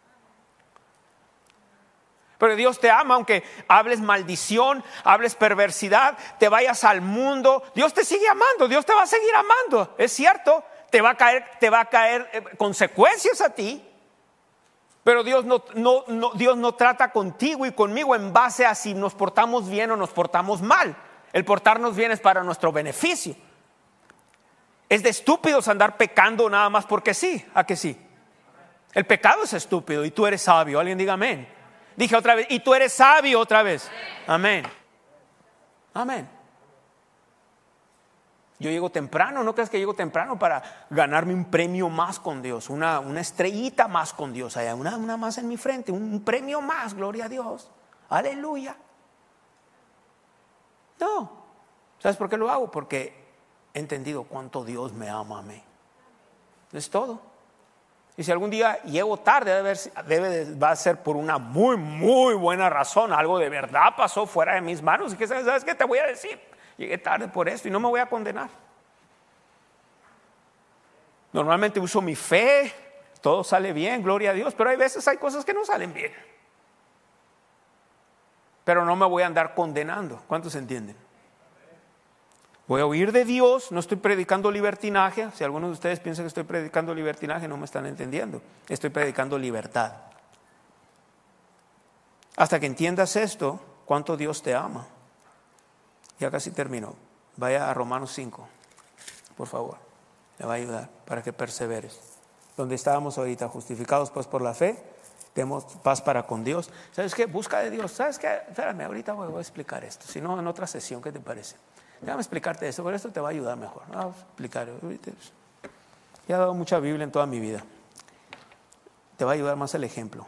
Pero Dios te ama, aunque hables maldición, hables perversidad, te vayas al mundo. Dios te sigue amando, Dios te va a seguir amando. Es cierto, te va a caer consecuencias a ti. Pero Dios no trata contigo y conmigo en base a si nos portamos bien o nos portamos mal. El portarnos bien es para nuestro beneficio. Es de estúpidos andar pecando nada más porque sí. ¿A que sí? El pecado es estúpido y tú eres sabio. Alguien diga amén. Dije otra vez, y tú eres sabio otra vez. Amén. Amén. Yo llego temprano, no creas que llego temprano para ganarme un premio más con Dios, una estrellita más con Dios, allá, una más en mi frente, un premio más, gloria a Dios. Aleluya. No. ¿Sabes por qué lo hago? Porque he entendido cuánto Dios me ama a mí. Es todo. Y si algún día llego tarde, va a ser por una muy, muy buena razón. Algo de verdad pasó fuera de mis manos. Y que ¿sabes qué te voy a decir? Llegué tarde por esto y no me voy a condenar. Normalmente uso mi fe, todo sale bien, gloria a Dios. Pero hay veces hay cosas que no salen bien. Pero no me voy a andar condenando. ¿Cuántos entienden? Voy a oír de Dios, no estoy predicando libertinaje. Si algunos de ustedes piensan que estoy predicando libertinaje, no me están entendiendo. Estoy predicando libertad. Hasta que entiendas esto, cuánto Dios te ama. Ya casi termino. Vaya a Romanos 5, por favor. Le va a ayudar para que perseveres. Donde estábamos ahorita, justificados pues por la fe, tenemos paz para con Dios. ¿Sabes qué? Busca de Dios. ¿Sabes qué? Espérame, ahorita voy a explicar esto. Si no, en otra sesión, ¿qué te parece? Déjame explicarte esto, pero esto te va a ayudar mejor. Vamos a explicar. Ya he dado mucha Biblia en toda mi vida. Te va a ayudar más el ejemplo.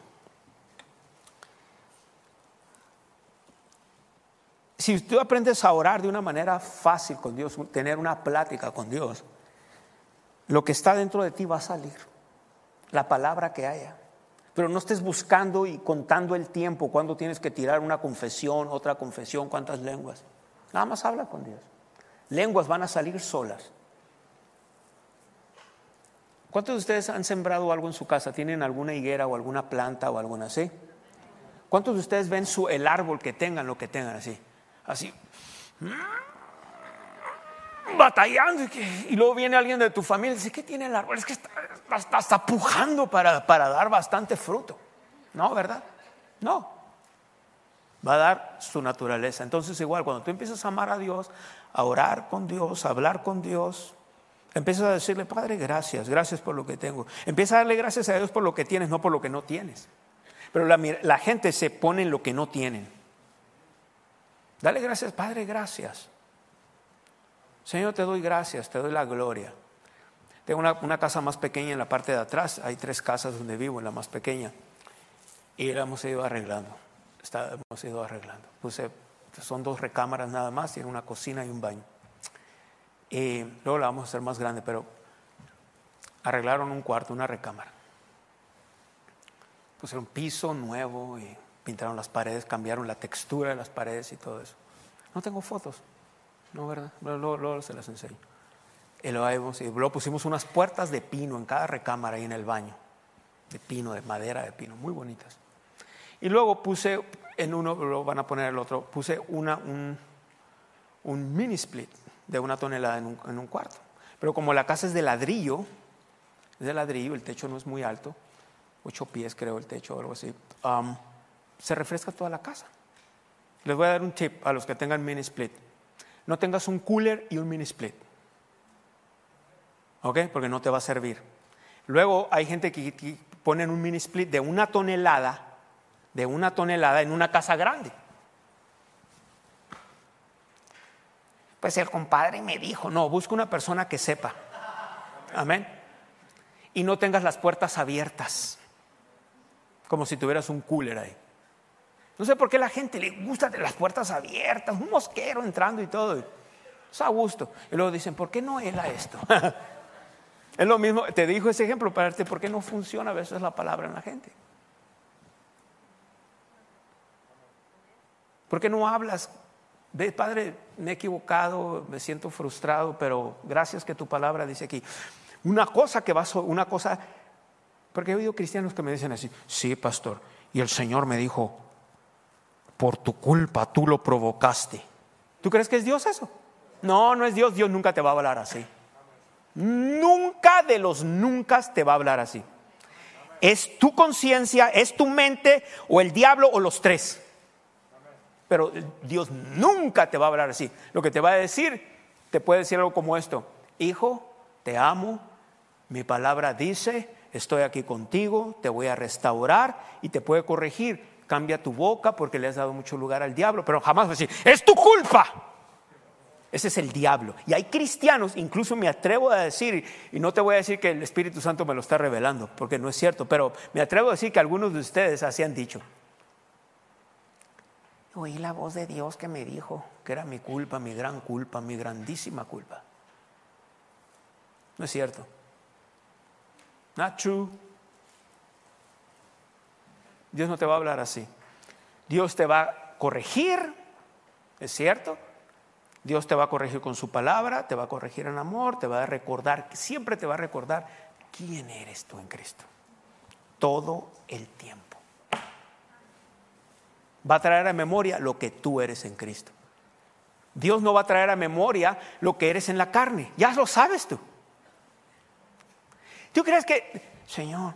Si tú aprendes a orar de una manera fácil con Dios, tener una plática con Dios, lo que está dentro de ti va a salir, la palabra que haya. Pero no estés buscando y contando el tiempo, cuando tienes que tirar una confesión, otra confesión, cuántas lenguas. Nada más habla con Dios. Lenguas van a salir solas. ¿Cuántos de ustedes han sembrado algo en su casa? ¿Tienen alguna higuera o alguna planta o alguna así? ¿Cuántos de ustedes ven el árbol que tengan, lo que tengan así? Así, batallando, y luego viene alguien de tu familia y dice: ¿qué tiene el árbol? Es que está pujando para dar bastante fruto. No, ¿verdad? No, va a dar su naturaleza. Entonces igual, cuando tú empiezas a amar a Dios, a orar con Dios, a hablar con Dios, empiezas a decirle: Padre, gracias por lo que tengo. Empieza a darle gracias a Dios por lo que tienes, no por lo que no tienes. Pero la gente se pone en lo que no tienen. Dale gracias, Padre, gracias. Señor, te doy gracias, te doy la gloria. Tengo una casa más pequeña en la parte de atrás. Hay 3 casas donde vivo, en la más pequeña. Y la hemos ido arreglando. Son 2 recámaras nada más, tiene una cocina y un baño. Y luego la vamos a hacer más grande, pero arreglaron un cuarto, una recámara. Pusieron piso nuevo y pintaron las paredes, cambiaron la textura de las paredes y todo eso. No tengo fotos, no, ¿verdad? Luego se las enseño. Y luego pusimos unas puertas de pino en cada recámara y en el baño. De pino, de madera de pino, muy bonitas. Y luego puse en uno, luego van a poner el otro, puse un mini split de 1 tonelada en un cuarto. Pero como la casa es de ladrillo, el techo no es muy alto, 8 pies creo el techo o algo así, se refresca toda la casa. Les voy a dar un tip a los que tengan mini split: no tengas un cooler y un mini split, ¿ok? Porque no te va a servir. Luego hay gente que ponen un mini split de 1 tonelada en una casa grande. Pues el compadre me dijo: no, busca una persona que sepa. Amén. Y no tengas las puertas abiertas, como si tuvieras un cooler ahí. No sé por qué a la gente le gusta de las puertas abiertas, un mosquero entrando y todo. Es a gusto. Y luego dicen: ¿por qué no hela esto? Es lo mismo, te dijo ese ejemplo para darte por qué no funciona a veces la palabra en la gente. ¿Por qué no hablas? Ve, Padre, me he equivocado, me siento frustrado, pero gracias que tu palabra dice aquí. Una cosa, porque he oído cristianos que me dicen así: sí, pastor, y el Señor me dijo: por tu culpa tú lo provocaste. ¿Tú crees que es Dios eso? No, no es Dios. Dios nunca te va a hablar así. Nunca de los nunca te va a hablar así. Es tu conciencia, es tu mente, o el diablo, o los 3. Pero Dios nunca te va a hablar así. Lo que te va a decir, te puede decir algo como esto: hijo, te amo, mi palabra dice, estoy aquí contigo, te voy a restaurar, y te puede corregir. Cambia tu boca porque le has dado mucho lugar al diablo, pero jamás va a decir: es tu culpa. Ese es el diablo. Y hay cristianos, incluso me atrevo a decir, y no te voy a decir que el Espíritu Santo me lo está revelando, porque no es cierto, pero me atrevo a decir que algunos de ustedes así han dicho: oí la voz de Dios que me dijo que era mi culpa, mi gran culpa, mi grandísima culpa. No es cierto. Not true. Dios no te va a hablar así. Dios te va a corregir, ¿es cierto? Dios te va a corregir con su palabra, te va a corregir en amor, te va a recordar, siempre te va a recordar quién eres tú en Cristo. Todo el tiempo. Va a traer a memoria lo que tú eres en Cristo. Dios no va a traer a memoria lo que eres en la carne. Ya lo sabes tú. ¿Tú crees que, Señor,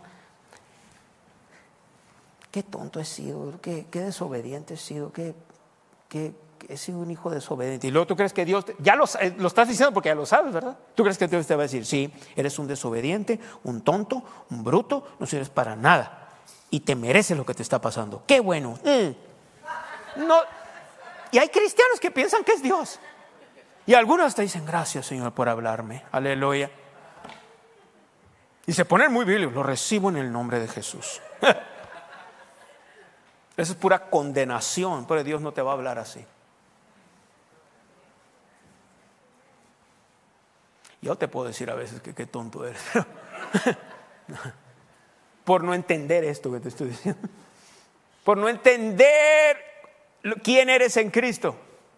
qué tonto he sido, qué desobediente he sido, que he sido un hijo desobediente? Y luego tú crees que Dios, ya lo estás diciendo porque ya lo sabes, ¿verdad? ¿Tú crees que Dios te va a decir, sí, eres un desobediente, un tonto, un bruto, no sirves para nada y te mereces lo que te está pasando? ¡Qué bueno! No. Y hay cristianos que piensan que es Dios. Y algunos hasta dicen, gracias, Señor, por hablarme. Aleluya. Y se ponen muy bíblicos, lo recibo en el nombre de Jesús. Eso es pura condenación, pero Dios no te va a hablar así. Yo te puedo decir a veces que qué tonto eres, pero por no entender esto que te estoy diciendo, por no entender quién eres en Cristo.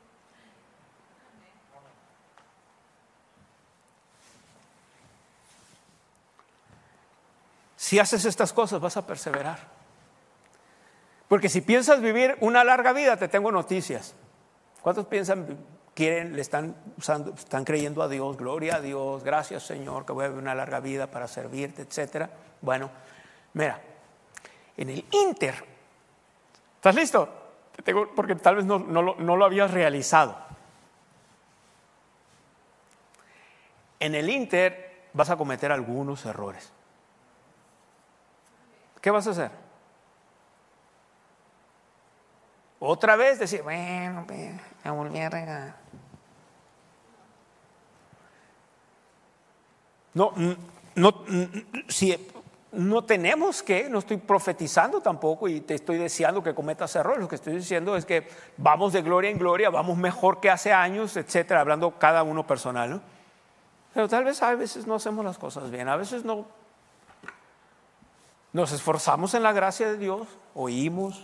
Si haces estas cosas vas a perseverar. Porque si piensas vivir una larga vida, te tengo noticias. ¿Cuántos piensan, le están usando, están creyendo a Dios, gloria a Dios, gracias Señor, que voy a vivir una larga vida para servirte, etcétera? Bueno, mira, en el Inter, ¿estás listo? Porque tal vez no lo habías realizado. En el Inter vas a cometer algunos errores. ¿Qué vas a hacer? Otra vez decir, bueno, me volví a regar. No tenemos que, no estoy profetizando tampoco y te estoy deseando que cometas errores. Lo que estoy diciendo es que vamos de gloria en gloria, vamos mejor que hace años, etcétera, hablando cada uno personal, ¿no? Pero tal vez a veces no hacemos las cosas bien, a veces no. Nos esforzamos en la gracia de Dios, oímos.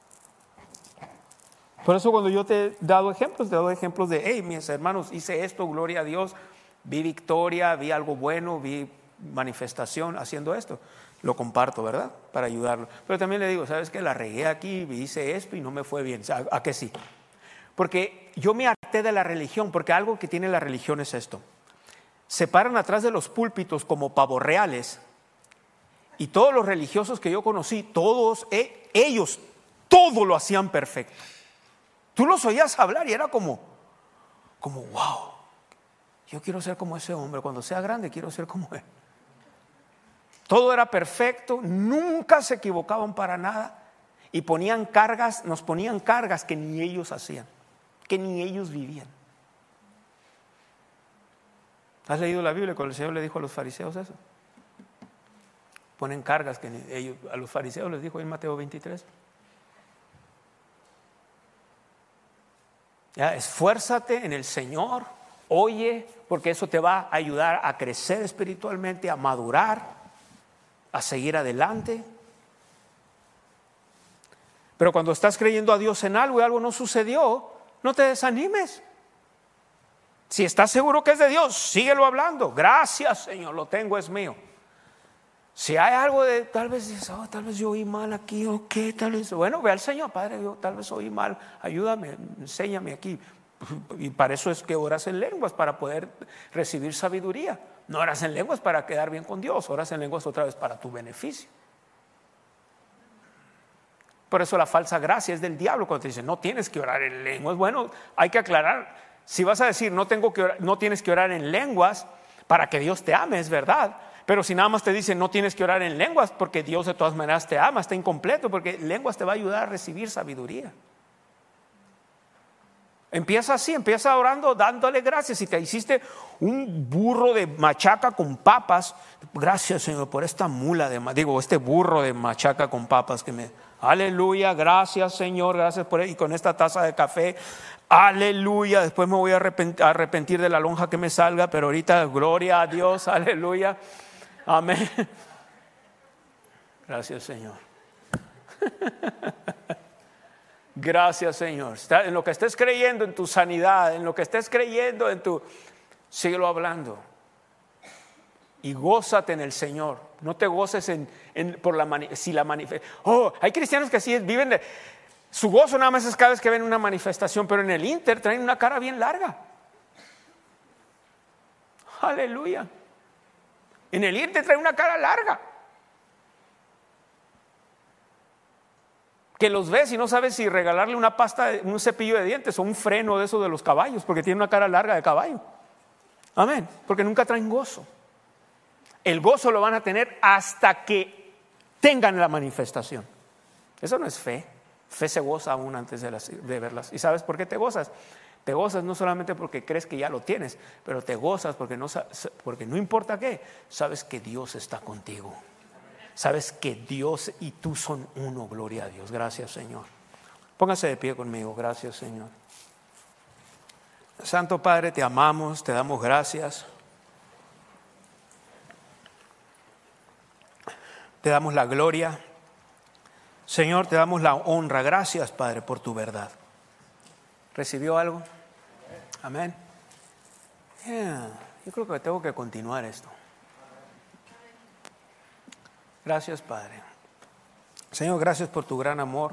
Por eso cuando yo te he dado ejemplos de, hey, mis hermanos, hice esto, gloria a Dios, vi victoria, vi algo bueno, vi manifestación haciendo esto. Lo comparto, ¿verdad? Para ayudarlo. Pero también le digo, ¿sabes qué? La regué aquí, hice esto y no me fue bien. ¿A qué sí? Porque yo me harté de la religión, porque algo que tiene la religión es esto. Se paran atrás de los púlpitos como pavos reales. Y todos los religiosos que yo conocí, todos ellos, todo lo hacían perfecto. Tú los oías hablar y era como wow, yo quiero ser como ese hombre, cuando sea grande quiero ser como él. Todo era perfecto, nunca se equivocaban para nada y nos ponían cargas que ni ellos hacían, que ni ellos vivían. ¿Has leído la Biblia cuando el Señor le dijo a los fariseos eso? Ponen cargas que ellos, a los fariseos les dijo en Mateo 23. Ya, esfuérzate en el Señor, oye, porque eso te va a ayudar a crecer espiritualmente, a madurar, a seguir adelante. Pero cuando estás creyendo a Dios en algo y algo no sucedió, no te desanimes. Si estás seguro que es de Dios, síguelo hablando. Gracias, Señor, lo tengo, es mío. Si hay algo de, tal vez dices, tal vez yo oí mal aquí, o qué, tal vez, bueno, ve al Señor, Padre, yo tal vez oí mal, ayúdame, enséñame aquí. Y para eso es que oras en lenguas, para poder recibir sabiduría. No oras en lenguas para quedar bien con Dios, oras en lenguas otra vez para tu beneficio. Por eso la falsa gracia es del diablo, cuando te dicen, no tienes que orar en lenguas. Bueno, hay que aclarar, si vas a decir, no tienes que orar en lenguas para que Dios te ame, es verdad. Pero si nada más te dicen no tienes que orar en lenguas porque Dios de todas maneras te ama, está incompleto, porque lenguas te va a ayudar a recibir sabiduría. Empieza así, empieza orando, dándole gracias. Si te hiciste un burro de machaca con papas, gracias Señor por esta este burro de machaca con papas que me... Aleluya, gracias Señor, gracias por él. Y con esta taza de café, aleluya, después me voy a arrepentir de la lonja que me salga, pero ahorita gloria a Dios, aleluya. Amén. Gracias, Señor. Gracias, Señor. En lo que estés creyendo en tu sanidad, en lo que estés creyendo en tu... síguelo hablando. Y gózate en el Señor. No te goces por la manifestación. Hay cristianos que así viven de... Su gozo nada más es cada vez que ven una manifestación, pero en el Inter traen una cara bien larga. Aleluya. En el Inter traen una cara larga. Que los ves y no sabes si regalarle una pasta, un cepillo de dientes o un freno de esos de los caballos, porque tiene una cara larga de caballo. Amén. Porque nunca traen gozo. El gozo lo van a tener hasta que tengan la manifestación. Eso no es fe. Fe se goza aún antes de verlas. ¿Y sabes por qué te gozas? Te gozas no solamente porque crees que ya lo tienes, pero te gozas porque no importa qué, sabes que Dios está contigo. Sabes que Dios y tú son uno. Gloria a Dios. Gracias, Señor. Póngase de pie conmigo. Gracias, Señor. Santo Padre, te amamos, te damos gracias. Te damos la gloria. Señor, te damos la honra. Gracias, Padre, por tu verdad. ¿Recibió algo? Amén. Yo creo que tengo que continuar esto. Gracias, Padre. Señor, gracias por tu gran amor.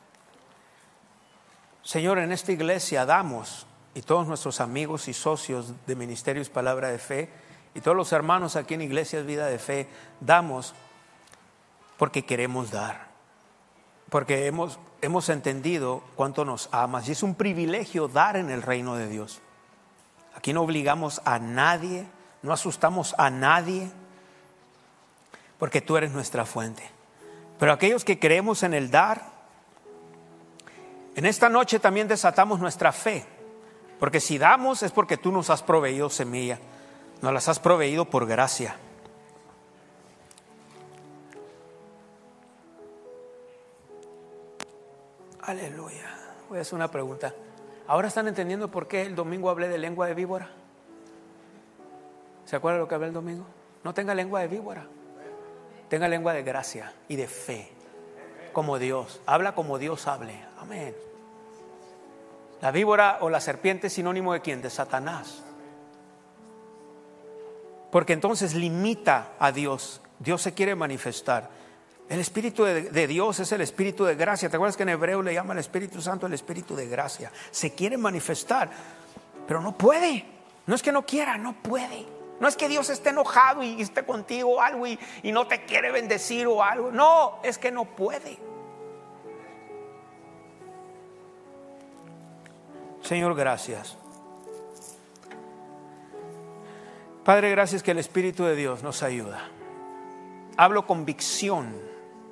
Señor, en esta iglesia damos, y todos nuestros amigos y socios de Ministerios Palabra de Fe, y todos los hermanos aquí en Iglesias Vida de Fe, damos porque queremos dar. Porque hemos entendido cuánto nos amas. Y es un privilegio dar en el reino de Dios. Aquí no obligamos a nadie, no asustamos a nadie, porque tú eres nuestra fuente. Pero aquellos que creemos en el dar, en esta noche también desatamos nuestra fe. Porque si damos es porque tú nos has proveído semilla. Nos las has proveído por gracia. Aleluya. Voy a hacer una pregunta. ¿Ahora están entendiendo por qué el domingo hablé de lengua de víbora? ¿Se acuerdan lo que hablé el domingo? No tenga lengua de víbora. Tenga lengua de gracia y de fe. Como Dios. Habla como Dios hable. Amén. La víbora o la serpiente es sinónimo de ¿quién? De Satanás. Porque entonces limita a Dios. Dios se quiere manifestar. El Espíritu de Dios es el Espíritu de gracia. ¿Te acuerdas que en hebreo le llama al Espíritu Santo el Espíritu de gracia? Se quiere manifestar, pero no puede. No es que no quiera, no puede. No es que Dios esté enojado y esté contigo o algo y no te quiere bendecir o algo. No, es que no puede. Señor, gracias. Padre, gracias que el Espíritu de Dios nos ayuda. Hablo convicción.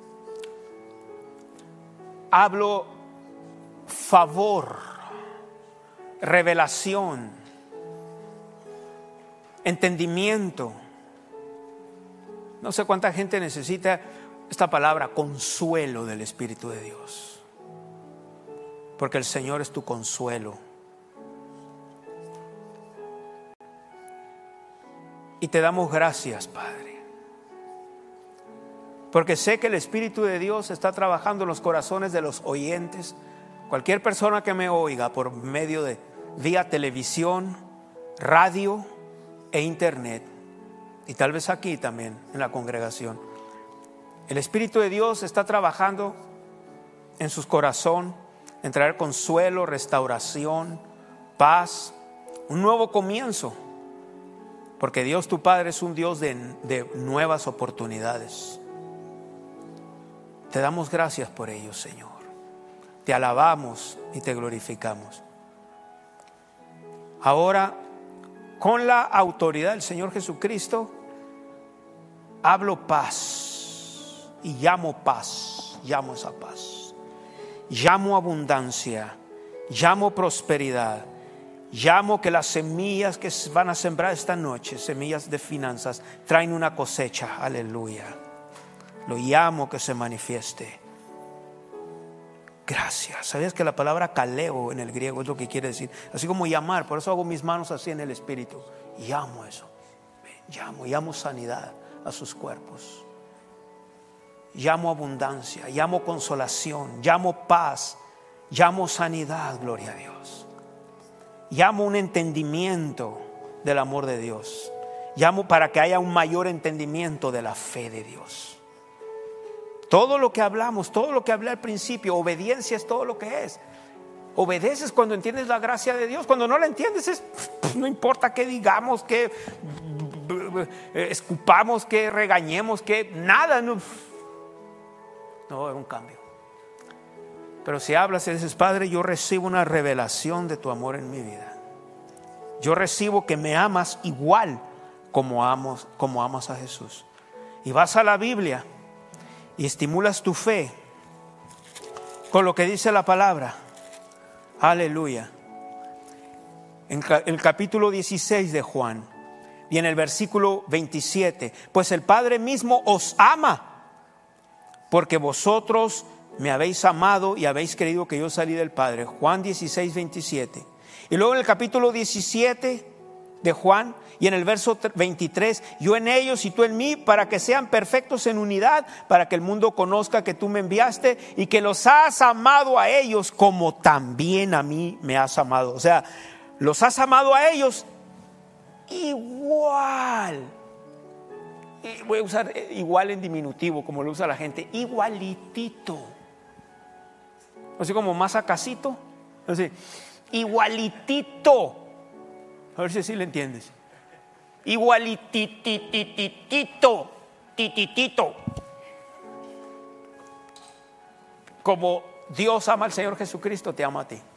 Hablo favor, revelación, entendimiento. No sé cuánta gente necesita esta palabra, consuelo del Espíritu de Dios. Porque el Señor es tu consuelo. Y te damos gracias, Padre. Porque sé que el Espíritu de Dios está trabajando en los corazones de los oyentes. Cualquier persona que me oiga por medio de vía televisión, radio e internet, y tal vez aquí también en la congregación, el Espíritu de Dios está trabajando en su corazón, en traer consuelo, restauración, paz, un nuevo comienzo. Porque Dios tu Padre es un Dios de nuevas oportunidades. Te damos gracias por ello, Señor. Te alabamos y te glorificamos. Ahora, con la autoridad del Señor Jesucristo, hablo paz y llamo paz, llamo esa paz. Llamo abundancia, llamo prosperidad, llamo que las semillas que van a sembrar esta noche, semillas de finanzas, traen una cosecha. Aleluya. Lo llamo que se manifieste. Gracias. ¿Sabías que la palabra kaleo en el griego es lo que quiere decir? Así como llamar. Por eso hago mis manos así en el espíritu. Llamo eso. Llamo sanidad a sus cuerpos. Llamo abundancia. Llamo consolación. Llamo paz. Llamo sanidad. Gloria a Dios. Llamo un entendimiento del amor de Dios. Llamo para que haya un mayor entendimiento de la fe de Dios. Todo lo que hablamos, todo lo que hablé al principio, obediencia es todo lo que es. Obedeces cuando entiendes la gracia de Dios. Cuando no la entiendes, no importa qué digamos, qué escupamos, qué regañemos, qué nada. No es un cambio. Pero si hablas y dices, Padre, yo recibo una revelación de tu amor en mi vida. Yo recibo que me amas igual como amas a Jesús. Y vas a la Biblia y estimulas tu fe con lo que dice la palabra. Aleluya. En el capítulo 16 de Juan y en el versículo 27, pues el Padre mismo os ama, porque vosotros me habéis amado y habéis creído que yo salí del Padre. Juan 16, 27. Y luego en el capítulo 17 de Juan y en el verso 23, yo en ellos y tú en mí, para que sean perfectos en unidad, para que el mundo conozca que tú me enviaste y que los has amado a ellos como también a mí me has amado. O sea, los has amado a ellos igual. Y voy a usar igual en diminutivo como lo usa la gente, igualitito. Así como más acasito, así, igualitito. A ver si así le entiendes. Igualititititito, tititito. Como Dios ama al Señor Jesucristo, te ama a ti.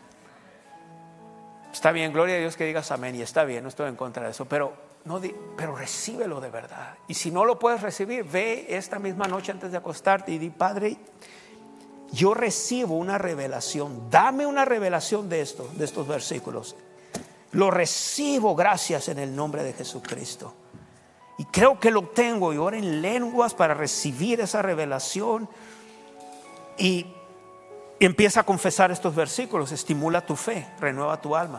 Está bien, gloria a Dios que digas amén, y está bien, no estoy en contra de eso, pero recíbelo de verdad. Y si no lo puedes recibir, ve esta misma noche antes de acostarte y di, Padre, yo recibo una revelación, dame una revelación de estos versículos. Lo recibo, gracias, en el nombre de Jesucristo. Y creo que lo tengo, y ora en lenguas para recibir esa revelación. Y empieza a confesar estos versículos, estimula tu fe, renueva tu alma.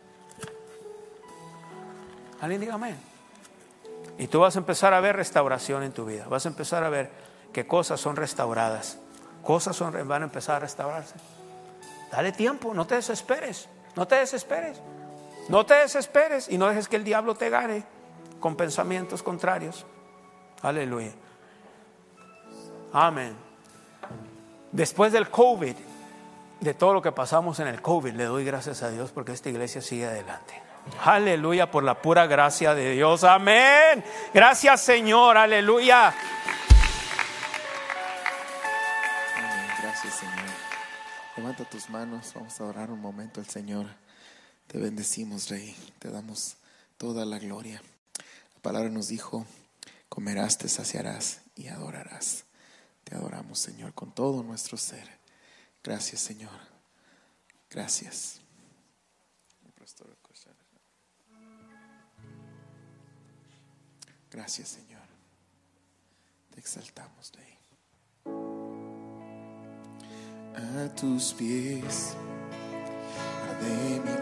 Alguien diga amén. Y tú vas a empezar a ver restauración en tu vida. Vas a empezar a ver que cosas son restauradas. Van a empezar a restaurarse. Dale tiempo, no te desesperes. No te desesperes. No te desesperes y no dejes que el diablo te gane con pensamientos contrarios. Aleluya. Amén. Después del COVID, de todo lo que pasamos en el COVID, le doy gracias a Dios porque esta iglesia sigue adelante. Aleluya, por la pura gracia de Dios. Amén. Gracias, Señor. Aleluya. Amén. Gracias, Señor. Levanta tus manos. Vamos a orar un momento al Señor. Te bendecimos, Rey. Te damos toda la gloria. La palabra nos dijo: comerás, te saciarás y adorarás. Te adoramos, Señor, con todo nuestro ser. Gracias, Señor. Gracias. Gracias, Señor. Te exaltamos, Rey. A tus pies arde mi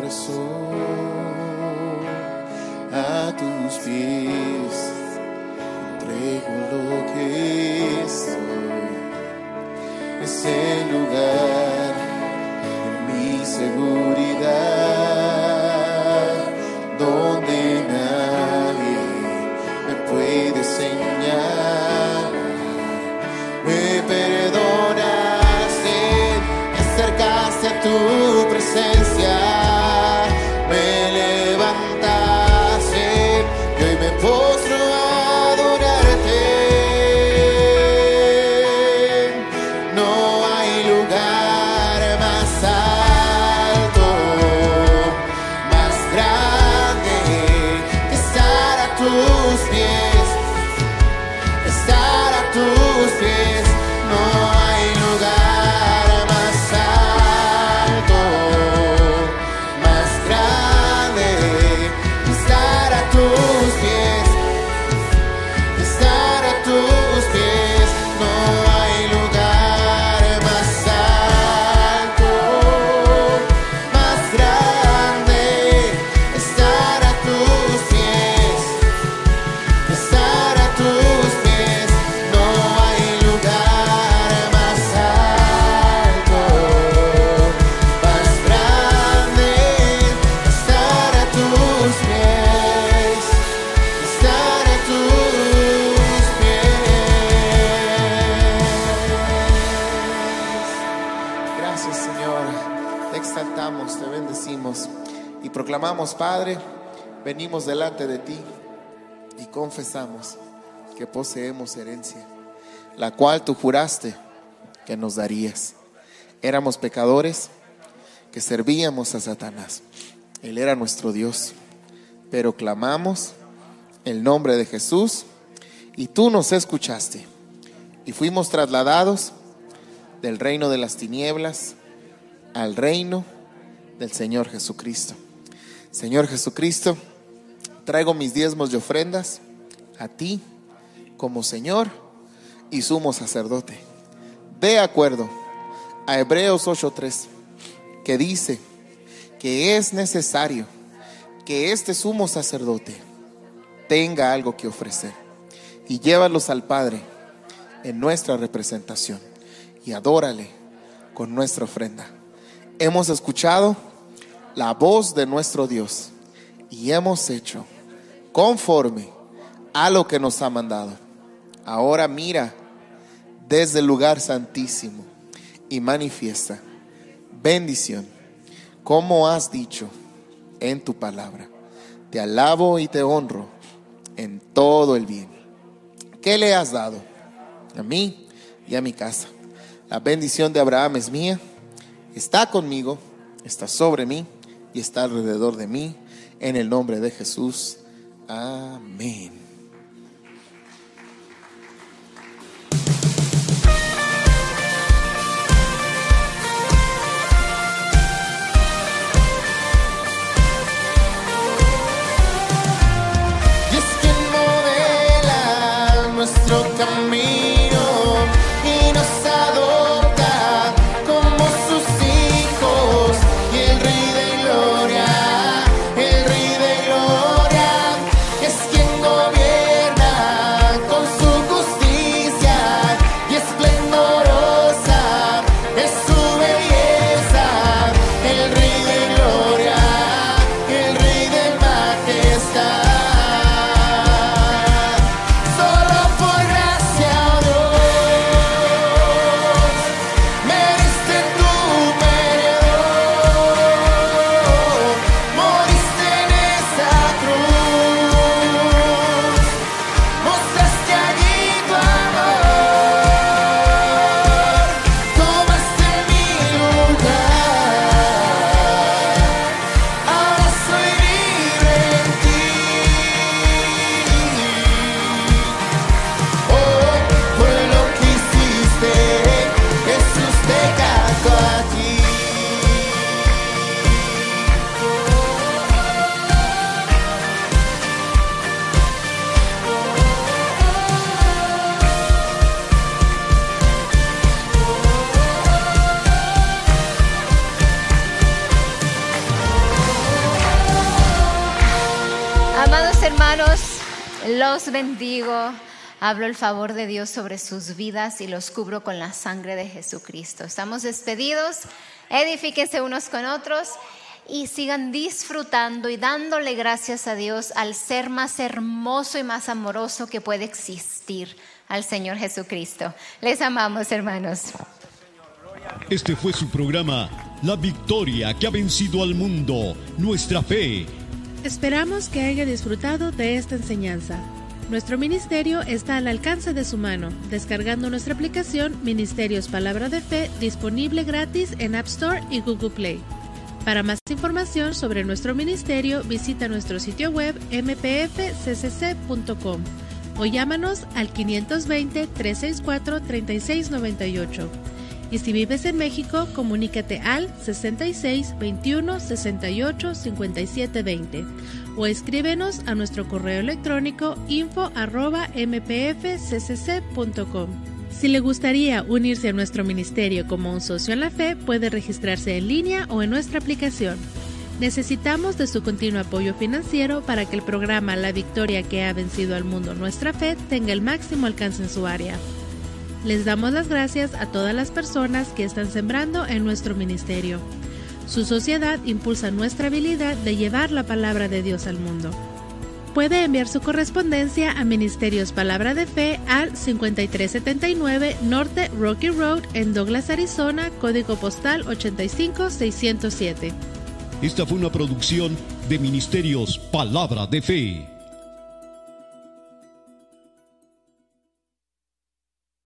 corazón. A tus pies entrego lo que soy. Es el lugar de mi seguridad, donde nadie me puede señalar. Me perdonaste, me acercaste a tu presencia, me levantaste y hoy me postro a adorarte. No hay lugar más alto proclamamos, Padre, venimos delante de ti y confesamos que poseemos herencia, la cual tú juraste que nos darías. Éramos pecadores que servíamos a Satanás. Él era nuestro Dios, pero clamamos el nombre de Jesús y tú nos escuchaste y fuimos trasladados del reino de las tinieblas al reino del Señor Jesucristo. Señor Jesucristo, traigo mis diezmos y ofrendas a ti como Señor y sumo sacerdote, de acuerdo a Hebreos 8:3, que dice que es necesario que este sumo sacerdote tenga algo que ofrecer, y llévalos al Padre en nuestra representación y adórale con nuestra ofrenda. Hemos escuchado la voz de nuestro Dios y hemos hecho conforme a lo que nos ha mandado. Ahora mira desde el lugar santísimo y manifiesta bendición, como has dicho en tu palabra. Te alabo y te honro en todo el bien que le has dado a mí y a mi casa. La bendición de Abraham es mía, está conmigo, está sobre mí y está alrededor de mí, en el nombre de Jesús. Amén. Nuestro camino y nos adopta como sus hijos, y el Rey de Gloria es quien gobierna con su justicia, y esplendorosa es su belleza. El Rey de Gloria, el Rey de majestad. Los bendigo, hablo el favor de Dios sobre sus vidas y los cubro con la sangre de Jesucristo. Estamos despedidos, edifíquense unos con otros y sigan disfrutando y dándole gracias a Dios, al ser más hermoso y más amoroso que puede existir, al Señor Jesucristo. Les amamos, hermanos. Este fue su programa, La Victoria que ha vencido al mundo, nuestra fe. Esperamos que haya disfrutado de esta enseñanza. Nuestro ministerio está al alcance de su mano, descargando nuestra aplicación Ministerios Palabra de Fe, disponible gratis en App Store y Google Play. Para más información sobre nuestro ministerio, visita nuestro sitio web mpfccc.com o llámanos al 520-364-3698. Y si vives en México, comunícate al 66 21 68 57 20 o escríbenos a nuestro correo electrónico info@mpfccc.com. Si le gustaría unirse a nuestro ministerio como un socio en la fe, puede registrarse en línea o en nuestra aplicación. Necesitamos de su continuo apoyo financiero para que el programa La Victoria que ha vencido al mundo, nuestra fe, tenga el máximo alcance en su área. Les damos las gracias a todas las personas que están sembrando en nuestro ministerio. Su sociedad impulsa nuestra habilidad de llevar la palabra de Dios al mundo. Puede enviar su correspondencia a Ministerios Palabra de Fe al 5379 Norte Rocky Road en Douglas, Arizona, código postal 85607. Esta fue una producción de Ministerios Palabra de Fe.